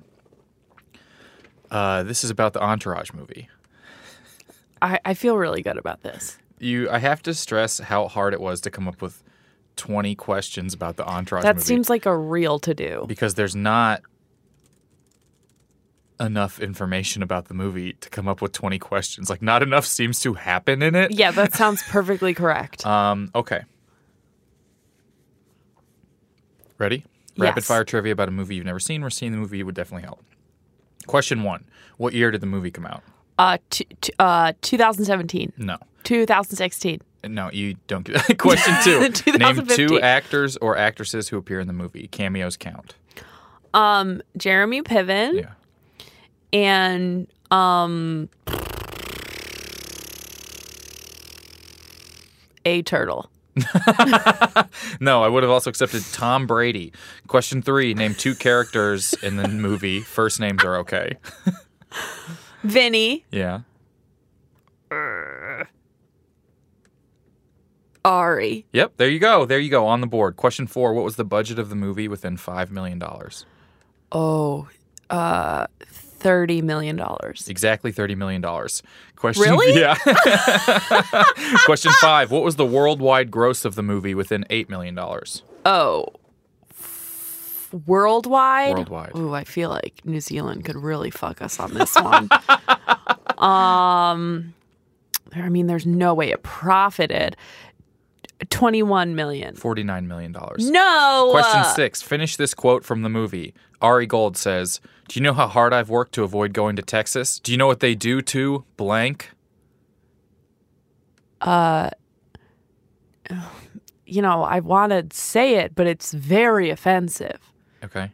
Uh, this is about the Entourage movie. I, I feel really good about this. You, I have to stress how hard it was to come up with twenty questions about the Entourage That movie. seems like a real to-do. Because there's not enough information about the movie to come up with twenty questions. Like, not enough seems to happen in it. Yeah, that sounds perfectly correct. Um, okay. Ready? Rapid Yes. fire trivia about a movie you've never seen. We're seeing the movie would definitely help. Question one. What year did the movie come out? Uh, t- t- uh, twenty seventeen. No. twenty sixteen. No, you don't get that. Question two. Name twenty fifteen. two actors or actresses who appear in the movie. Cameos count. Um, Jeremy Piven Yeah. and um, a turtle. No, I would have also accepted Tom Brady. Question three. Name two characters in the movie. First names are okay. Vinny, Yeah. Ari. Yep, there you go. There you go. On the board. Question four. What was the budget of the movie within five million dollars? Oh, uh, thirty million dollars. Exactly thirty million dollars. Question, Really? Yeah. Question five. What was the worldwide gross of the movie within eight million dollars? Oh, f- worldwide. Worldwide. Ooh, I feel like New Zealand could really fuck us on this one. um, I mean, there's no way it profited. Twenty-one million. forty-nine million dollars. No. Question uh, six. Finish this quote from the movie. Ari Gold says, "Do you know how hard I've worked to avoid going to Texas? Do you know what they do to blank?" You know, I want to say it, but it's very offensive. Okay.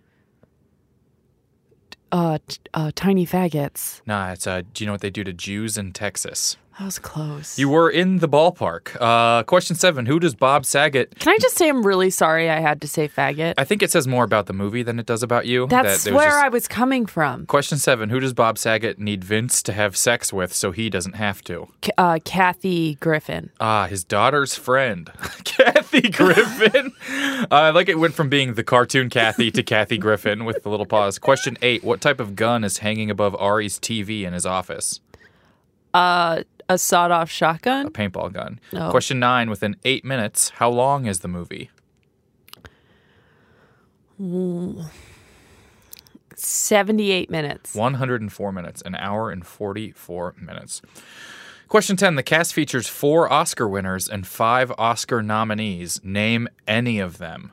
Uh, t- uh, tiny faggots. Nah, it's uh, do you know what they do to Jews in Texas? That was close. You were in the ballpark. Uh, question seven. Who does Bob Saget... Can I just say I'm really sorry I had to say faggot? I think it says more about the movie than it does about you. That's that it was where just- I was coming from. Question seven. Who does Bob Saget need Vince to have sex with so he doesn't have to? K- uh, Kathy Griffin. Ah, his daughter's friend, Kathy Griffin. uh, I like it went from being the cartoon Kathy to Kathy Griffin with the little pause. Question eight. What type of gun is hanging above Ari's T V in his office? Uh, a sawed-off A shotgun. paintball gun. Oh. Question nine. Within eight minutes, how long is the movie? seventy-eight minutes. one hundred four minutes. An hour and forty-four minutes. Question ten. The cast features four Oscar winners and five Oscar nominees. Name any of them.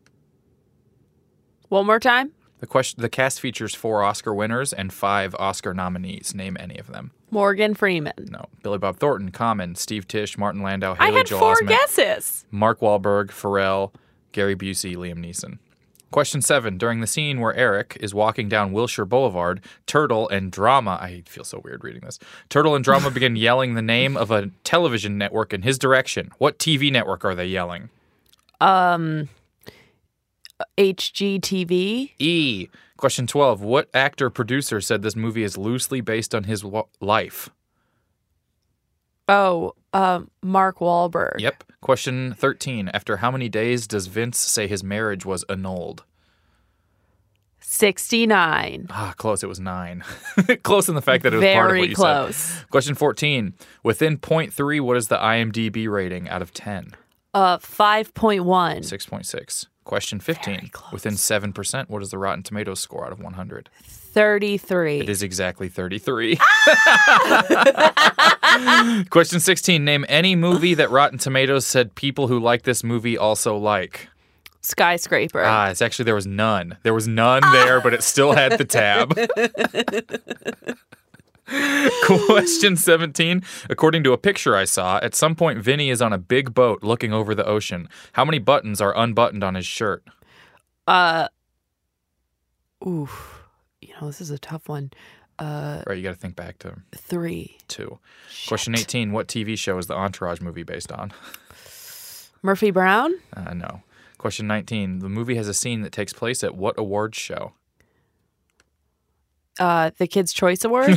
One more time. The question. The cast features four Oscar winners and five Oscar nominees. Name any of them. Morgan Freeman. No. Billy Bob Thornton, Common, Steve Tisch, Martin Landau, I Haley had Joel four Osment, guesses. Mark Wahlberg, Pharrell, Gary Busey, Liam Neeson. Question seven. During the scene where Eric is walking down Wilshire Boulevard, Turtle and Drama, I feel so weird reading this, Turtle and Drama begin yelling the name of a television network in his direction. What T V network are they yelling? Um, H G T V. E. Question twelve. What actor producer said this movie is loosely based on his wa- life? Oh, um, Mark Wahlberg. Yep. Question thirteen. After how many days does Vince say his marriage was annulled? sixty-nine. Ah, close. It was nine. Close in the fact that it was part of Very what you close. said. Question fourteen. Within point three, what is the I M D B rating out of ten? Uh, five point one. six point six. Question fifteen. Very close. Within seven percent, what is the Rotten Tomatoes score out of one hundred? thirty-three. It is exactly thirty-three. Question sixteen. Name any movie that Rotten Tomatoes said people who like this movie also like. Skyscraper. Ah, it's actually, there was none. There was none there, but it still had the tab. Question seventeen. According to a picture I saw, at some point Vinny is on a big boat looking over the ocean. How many buttons are unbuttoned on his shirt? Uh, ooh, you know, this is a tough one. Uh, Right, you got to think back to three. two. Question eighteen. What T V show is the Entourage movie based on? Murphy Brown? Uh, no. Question nineteen. The movie has a scene that takes place at what awards show? Uh, the Kids' Choice Awards?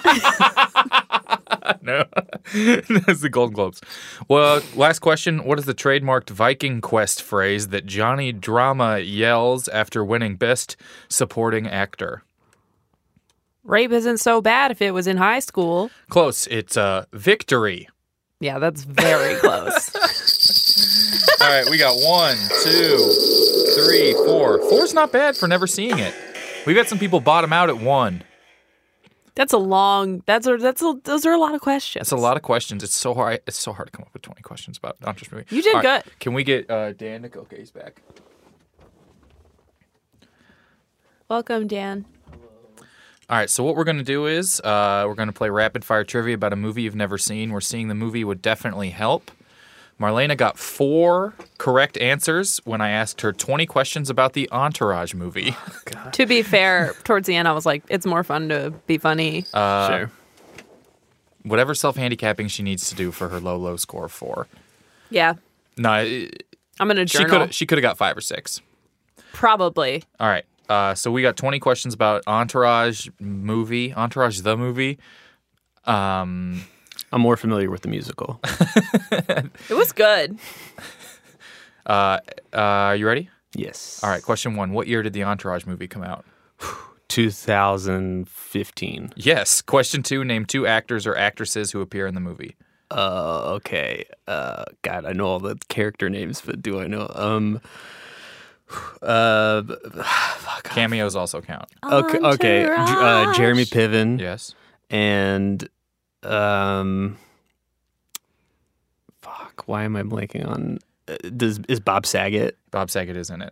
No. That's the Golden Globes. Well, last question. What is the trademarked Viking Quest phrase that Johnny Drama yells after winning Best Supporting Actor? Rape isn't so bad if it was in high school. Close. It's uh, victory. Yeah, that's very close. All right, we got one, two, three, four. Four's not bad for never seeing it. We've had some people bottom out at one. That's a long. That's a. That's a. Those are a lot of questions. It's a lot of questions. It's so hard. It's so hard to come up with twenty questions about Entourage movie. You did All right, good. Can we get uh, Dan to go? Okay, he's back. Welcome, Dan. All right, so what we're going to do is uh, we're going to play rapid fire trivia about a movie you've never seen. We're seeing the movie would definitely help. Marlena got four correct answers when I asked her twenty questions about the Entourage movie. To be fair, towards the end, I was like, "It's more fun to be funny." Uh, Sure. Whatever self-handicapping she needs to do for her low, low score of four. Yeah, No, it- I'm gonna she journal. could she could have got five or six. Probably. All right. Uh, so we got twenty questions about Entourage movie, Entourage the movie. Um, I'm more familiar with the musical. It was good. uh, uh, are you ready? Yes. All right. Question one: what year did the Entourage movie come out? two thousand fifteen. Yes. Question two: name two actors or actresses who appear in the movie. Uh, okay. Uh, God, I know all the character names, but do I know? Um, uh, Cameos also count. okay. Okay. J- Uh, Jeremy Piven. Yes. And um, fuck. Why am I blanking on? Uh, does is Bob Saget? Bob Saget is in it.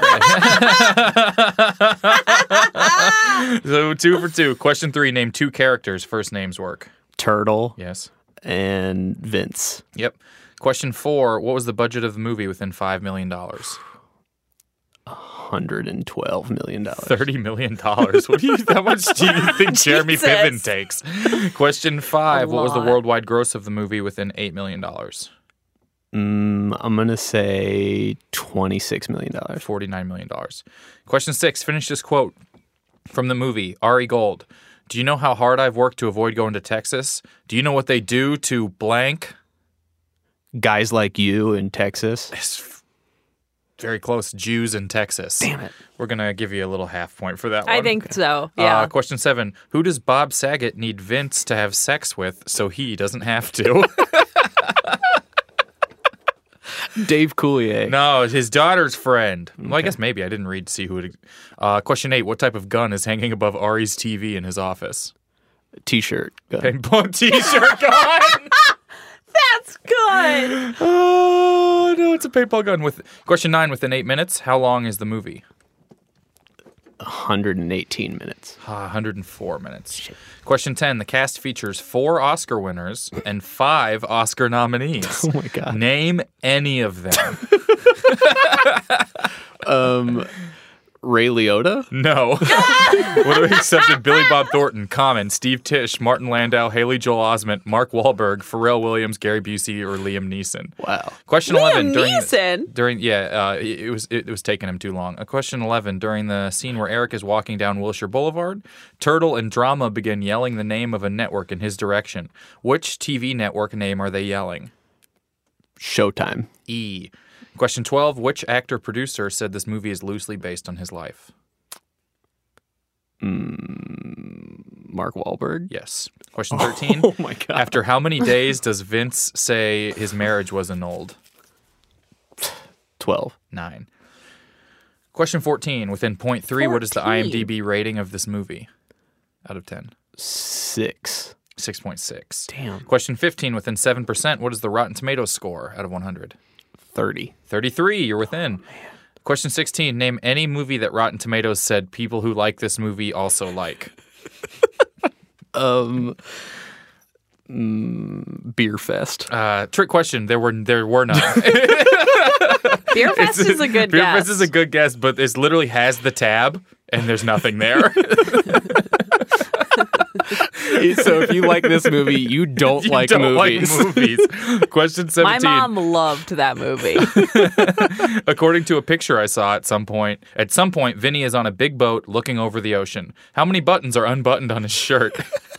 So two for two. Question three: name two characters' first names work. Turtle Yes. and Vince. Yep. Question four: what was the budget of the movie within five million dollars? Hundred and twelve million dollars. Thirty million dollars. What do you? How much do you think Jeremy Jesus. Piven takes? Question five: A what was the lot. worldwide gross of the movie within eight million dollars? Mm, I'm gonna say twenty-six million dollars. Forty-nine million dollars. Question six: finish this quote from the movie Ari Gold. Do you know how hard I've worked to avoid going to Texas? Do you know what they do to blank? Guys like you in Texas. It's very close. Jews in Texas. Damn it. We're going to give you a little half point for that one. I think so. Yeah. Uh, question seven. Who does Bob Saget need Vince to have sex with so he doesn't have to? Dave Coulier. No, his daughter's friend. Well, I guess maybe. I didn't read to see who it... Uh, question eight. What type of gun is hanging above Ari's T V in his office? T-shirt. Gun. Paintball t-shirt gun. That's good. Oh, no, it's a paintball gun. With Question nine. Within eight minutes, how long is the movie? one hundred eighteen minutes. Uh, one hundred four minutes. Question ten. The cast features four Oscar winners and five Oscar nominees. Oh my God. Name any of them. Um, Ray Liotta. No. Would have accepted Billy Bob Thornton, Common, Steve Tisch, Martin Landau, Haley Joel Osment, Mark Wahlberg, Pharrell Williams, Gary Busey, or Liam Neeson. Wow. Question Liam eleven. During Neeson? during yeah, uh, it, it was it, it was taking him too long. Uh, question eleven. During the scene where Eric is walking down Wilshire Boulevard, Turtle and Drama begin yelling the name of a network in his direction. Which T V network name are they yelling? Showtime. E. Question twelve. Which actor producer said this movie is loosely based on his life? Mark Wahlberg. Yes. Question thirteen. Oh my God. After how many days does Vince say his marriage was annulled? twelve. Nine. Question fourteen. Within point three, what is the fourteen. IMDb rating of this movie out of ten? Six. six point six. Damn. Question fifteen, within seven percent, what is the Rotten Tomatoes score out of one hundred? thirty. thirty-three, you're within. Question sixteen, name any movie that Rotten Tomatoes said people who like this movie also like. Um, mm, Beer Fest. Uh, trick question, there were there were none. Beer Fest is a good Beer guess. Fest is a good guess, but it literally has the tab, and there's nothing there. So if you like this movie, you don't You like don't movies. like movies. Question My seventeen. mom loved that movie. According to a picture I saw at some point, at some point, Vinny is on a big boat looking over the ocean. How many buttons are unbuttoned on his shirt?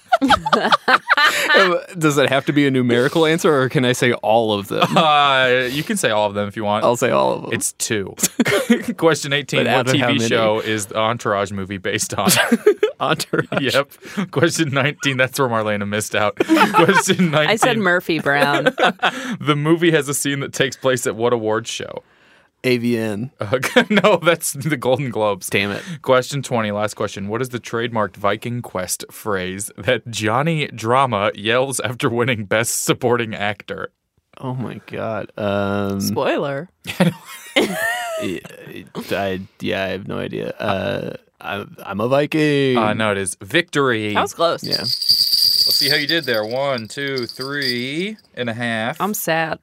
Does it have to be a numerical answer, or can I say all of them? Uh, you can say all of them if you want. I'll say all of them. It's two. Question eighteen. But out What of how T V many? show is the Entourage movie based on? Entourage. Yep. Question nineteen. That's where Marlena missed out. Question nineteen. I said Murphy Brown. The movie has a scene that takes place at what awards show? A V N. Uh, no, that's the Golden Globes. Damn it. Question twenty, last question. What is the trademarked Viking Quest phrase that Johnny Drama yells after winning Best Supporting Actor? Oh my god. Um, Spoiler. I, I, yeah, I have no idea. Uh, I, I'm a Viking. Uh, no, it is Victory. That was close. Yeah. Let's see how you did there. One, two, three and a half. I'm sad.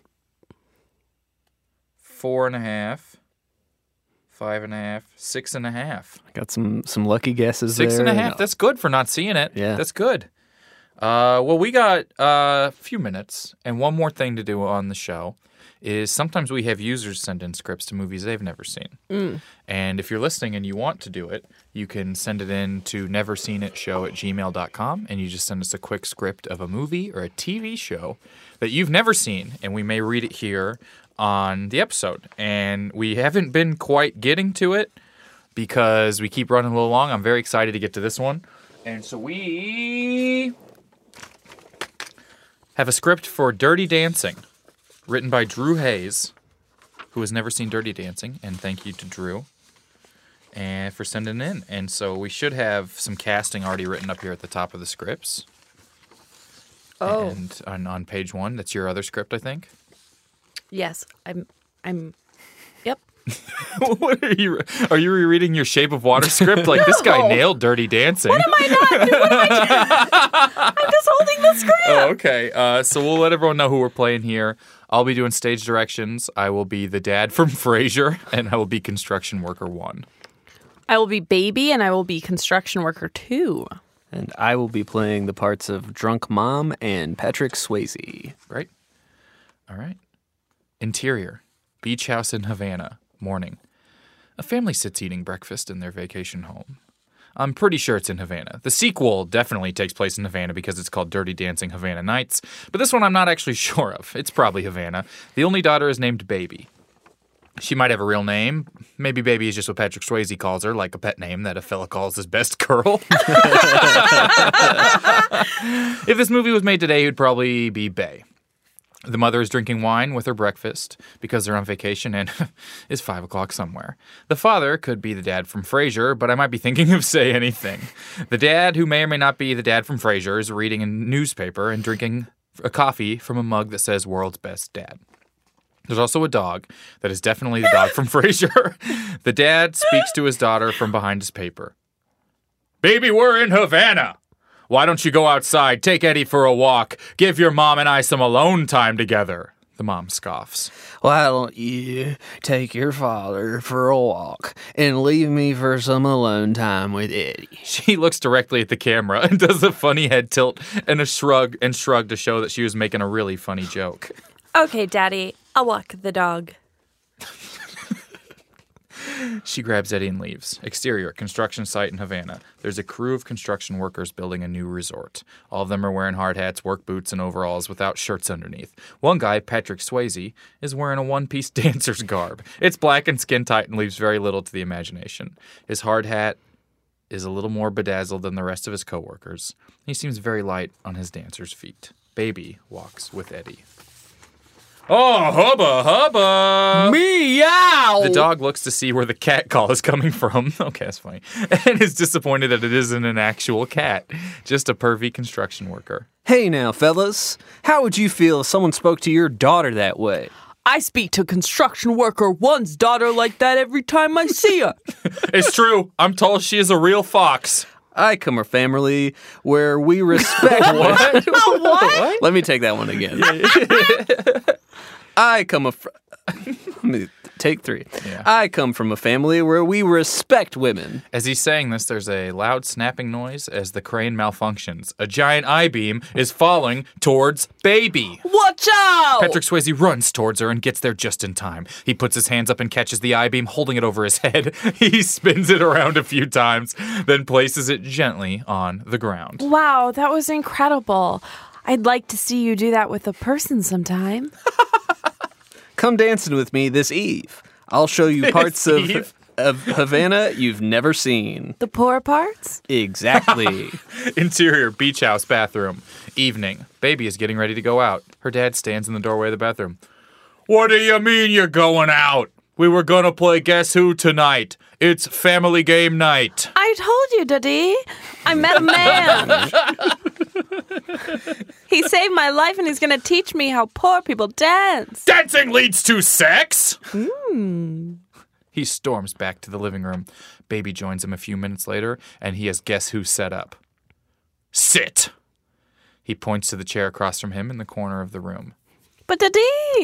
Four and a half. Five and a half. Six and a half. Got some some lucky guesses Six there. and a half. That's good for not seeing it. Yeah. That's good. Uh, well, we got uh, a few minutes, and one more thing to do on the show is sometimes we have users send in scripts to movies they've never seen. Mm. And if you're listening and you want to do it, you can send it in to neverseenitshow at gmail dot com, and you just send us a quick script of a movie or a T V show that you've never seen, and we may read it here on the episode. And we haven't been quite getting to it because we keep running a little long. I'm very excited to get to this one. And so we have a script for Dirty Dancing, written by Drew Hayes, who has never seen Dirty Dancing, and thank you to Drew and for sending in. And so we should have some casting already written up here at the top of the scripts. Oh. And on, on page one, that's your other script, I think. Yes, I'm. I'm. Yep. What are you? Are you rereading your Shape of Water script? Like, this guy No. nailed Dirty Dancing. What am I not doing? What am I doing? I'm just holding the script. Oh, okay. Uh, so we'll let everyone know who we're playing here. I'll be doing stage directions. I will be the dad from Frasier, and I will be construction worker one. I will be baby, and I will be construction worker two. And I will be playing the parts of Drunk Mom and Patrick Swayze. Right? All right. Interior. Beach house in Havana. Morning. A family sits eating breakfast in their vacation home. I'm pretty sure it's in Havana. The sequel definitely takes place in Havana because it's called Dirty Dancing Havana Nights, but this one I'm not actually sure of. It's probably Havana. The only daughter is named Baby. She might have a real name. Maybe Baby is just what Patrick Swayze calls her, like a pet name that a fella calls his best girl. If this movie was made today, it would probably be Bay. The mother is drinking wine with her breakfast because they're on vacation and it's five o'clock somewhere. The father could be the dad from Frasier, but I might be thinking of Say Anything. The dad, who may or may not be the dad from Frasier, is reading a newspaper and drinking a coffee from a mug that says World's Best Dad. There's also a dog that is definitely the dog from Frasier. The dad speaks to his daughter from behind his paper. Baby, we're in Havana. Why don't you go outside, take Eddie for a walk, give your mom and I some alone time together? The mom scoffs. Why don't you take your father for a walk and leave me for some alone time with Eddie? She looks directly at the camera and does a funny head tilt and a shrug and shrug to show that she was making a really funny joke. Okay, Daddy, I'll walk the dog. She grabs Eddie and leaves. Exterior, construction site in Havana. There's a crew of construction workers building a new resort. All of them are wearing hard hats, work boots, and overalls without shirts underneath. One guy, Patrick Swayze, is wearing a one-piece dancer's garb. It's black and skin-tight and leaves very little to the imagination. His hard hat is a little more bedazzled than the rest of his coworkers. He seems very light on his dancer's feet. Baby walks with Eddie. Oh, hubba, hubba. Meow! The dog looks to see where the cat call is coming from. Okay, that's funny. And is disappointed that it isn't an actual cat, just a pervy construction worker. Hey now, fellas. How would you feel if someone spoke to your daughter that way? I speak to construction worker one's daughter like that every time I see her. It's true. I'm told she is a real fox. I come from a family where we respect... What? Oh, what? Let me take that one again. I come from... Let me take three. Yeah. I come from a family where we respect women. As he's saying this, there's a loud snapping noise as the crane malfunctions. A giant I-beam is falling towards Baby. Watch out! Patrick Swayze runs towards her and gets there just in time. He puts his hands up and catches the I-beam, holding it over his head. He spins it around a few times, then places it gently on the ground. Wow, that was incredible. I'd like to see you do that with a person sometime. Come dancing with me this eve. I'll show you parts of, Eve? of Havana you've never seen. The poor parts? Exactly. Interior beach house bathroom. Evening. Baby is getting ready to go out. Her dad stands in the doorway of the bathroom. What do you mean you're going out? We were gonna play Guess Who tonight. It's family game night. I told you, Daddy. I met a man. He saved my life and he's going to teach me how poor people dance. Dancing leads to sex? Mm. He storms back to the living room. Baby joins him a few minutes later, and he has Guess Who set up. Sit. He points to the chair across from him in the corner of the room. But Daddy,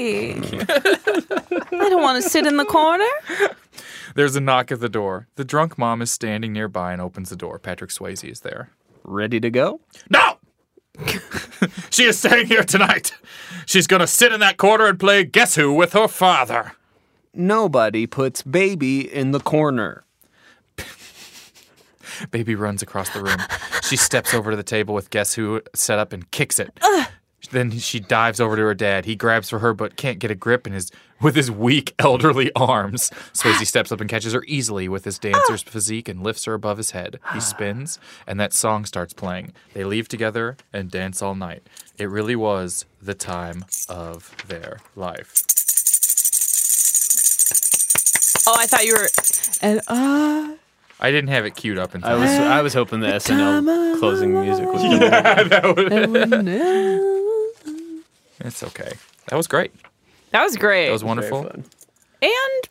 I don't want to sit in the corner. There's a knock at the door. The drunk mom is standing nearby and opens the door. Patrick Swayze is there. Ready to go? No! She is staying here tonight. She's going to sit in that corner and play Guess Who with her father. Nobody puts Baby in the corner. Baby runs across the room. She steps over to the table with Guess Who set up and kicks it. Then she dives over to her dad. He grabs for her but can't get a grip in his with his weak, elderly arms. Swayze steps up and catches her easily with his dancer's physique and lifts her above his head. He spins, and that song starts playing. They leave together and dance all night. It really was the time of their life. Oh, I thought you were... And, uh... I didn't have it queued up in I time. was I was hoping the S N L closing music was going Yeah, that was, and it's okay. That was great. that was great. That was wonderful. fun. And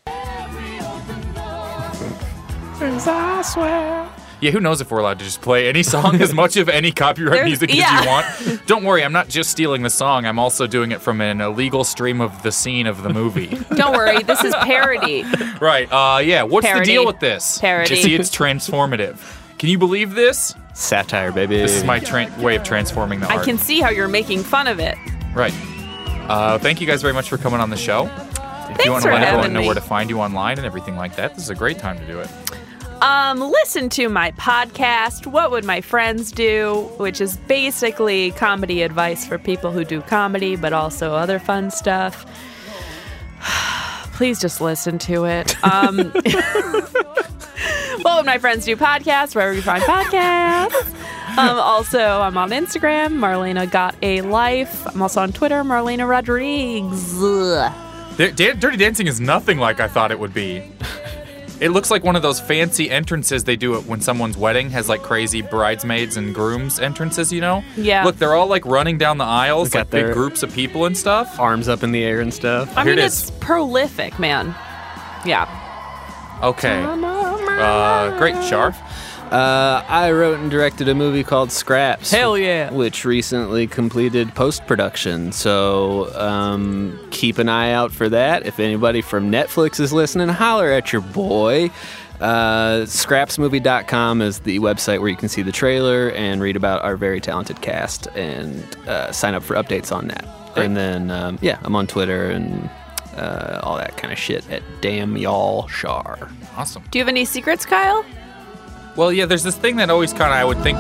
Yeah, who knows if we're allowed to just play any song, as much of any copyright There's- music yeah. as you want. Don't worry, I'm not just stealing the song. I'm also doing it from an illegal stream of the scene of the movie. don't worry, this is parody. Right, uh, yeah, what's Parody. the deal with this? Parody. You see, it's transformative. Can you believe this? Satire, baby. This is my tra- way of transforming the I art. can see how you're making fun of it. Right. Uh, thank you guys very much for coming on the show. If Thanks you want for to let everyone having know me. where to find you online and everything like that, this is a great time to do it. Um, listen to my podcast, What Would My Friends Do? Which is basically comedy advice for people who do comedy, but also other fun stuff. Please just listen to it. Um, What Would My Friends Do podcast, wherever you find podcasts. Um, also, I'm on Instagram, Marlena Got a Life. I'm also on Twitter, Marlena Rodriguez. There- Dan- Dirty Dancing is nothing like I thought it would be. It looks like one of those fancy entrances they do it when someone's wedding has like crazy bridesmaids and grooms entrances, you know? Yeah. Look, they're all like running down the aisles, Look at like big their- groups of people and stuff. Arms up in the air and stuff. I Here mean, it it's is. prolific, man. Yeah. Okay. Uh, great, Sharf. Uh, I wrote and directed a movie called Scraps. Hell yeah. Which recently completed post-production. So um, keep an eye out for that. If anybody from Netflix is listening, holler at your boy. Uh, scraps movie dot com is the website where you can see the trailer and read about our very talented cast and uh, sign up for updates on that. Great. And then, um, yeah, I'm on Twitter and uh, all that kind of shit at Damn Y'all Shar. Awesome. Do you have any secrets, Kyle? Well, yeah, there's this thing that always kind of I would think.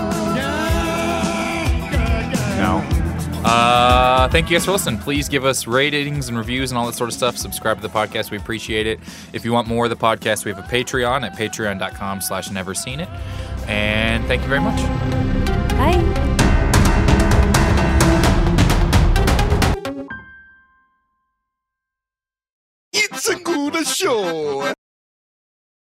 No. Uh, thank you guys for listening. Please give us ratings and reviews and all that sort of stuff. Subscribe to the podcast. We appreciate it. If you want more of the podcast, we have a Patreon at patreon.com slash never seen it. And thank you very much. Bye. the show.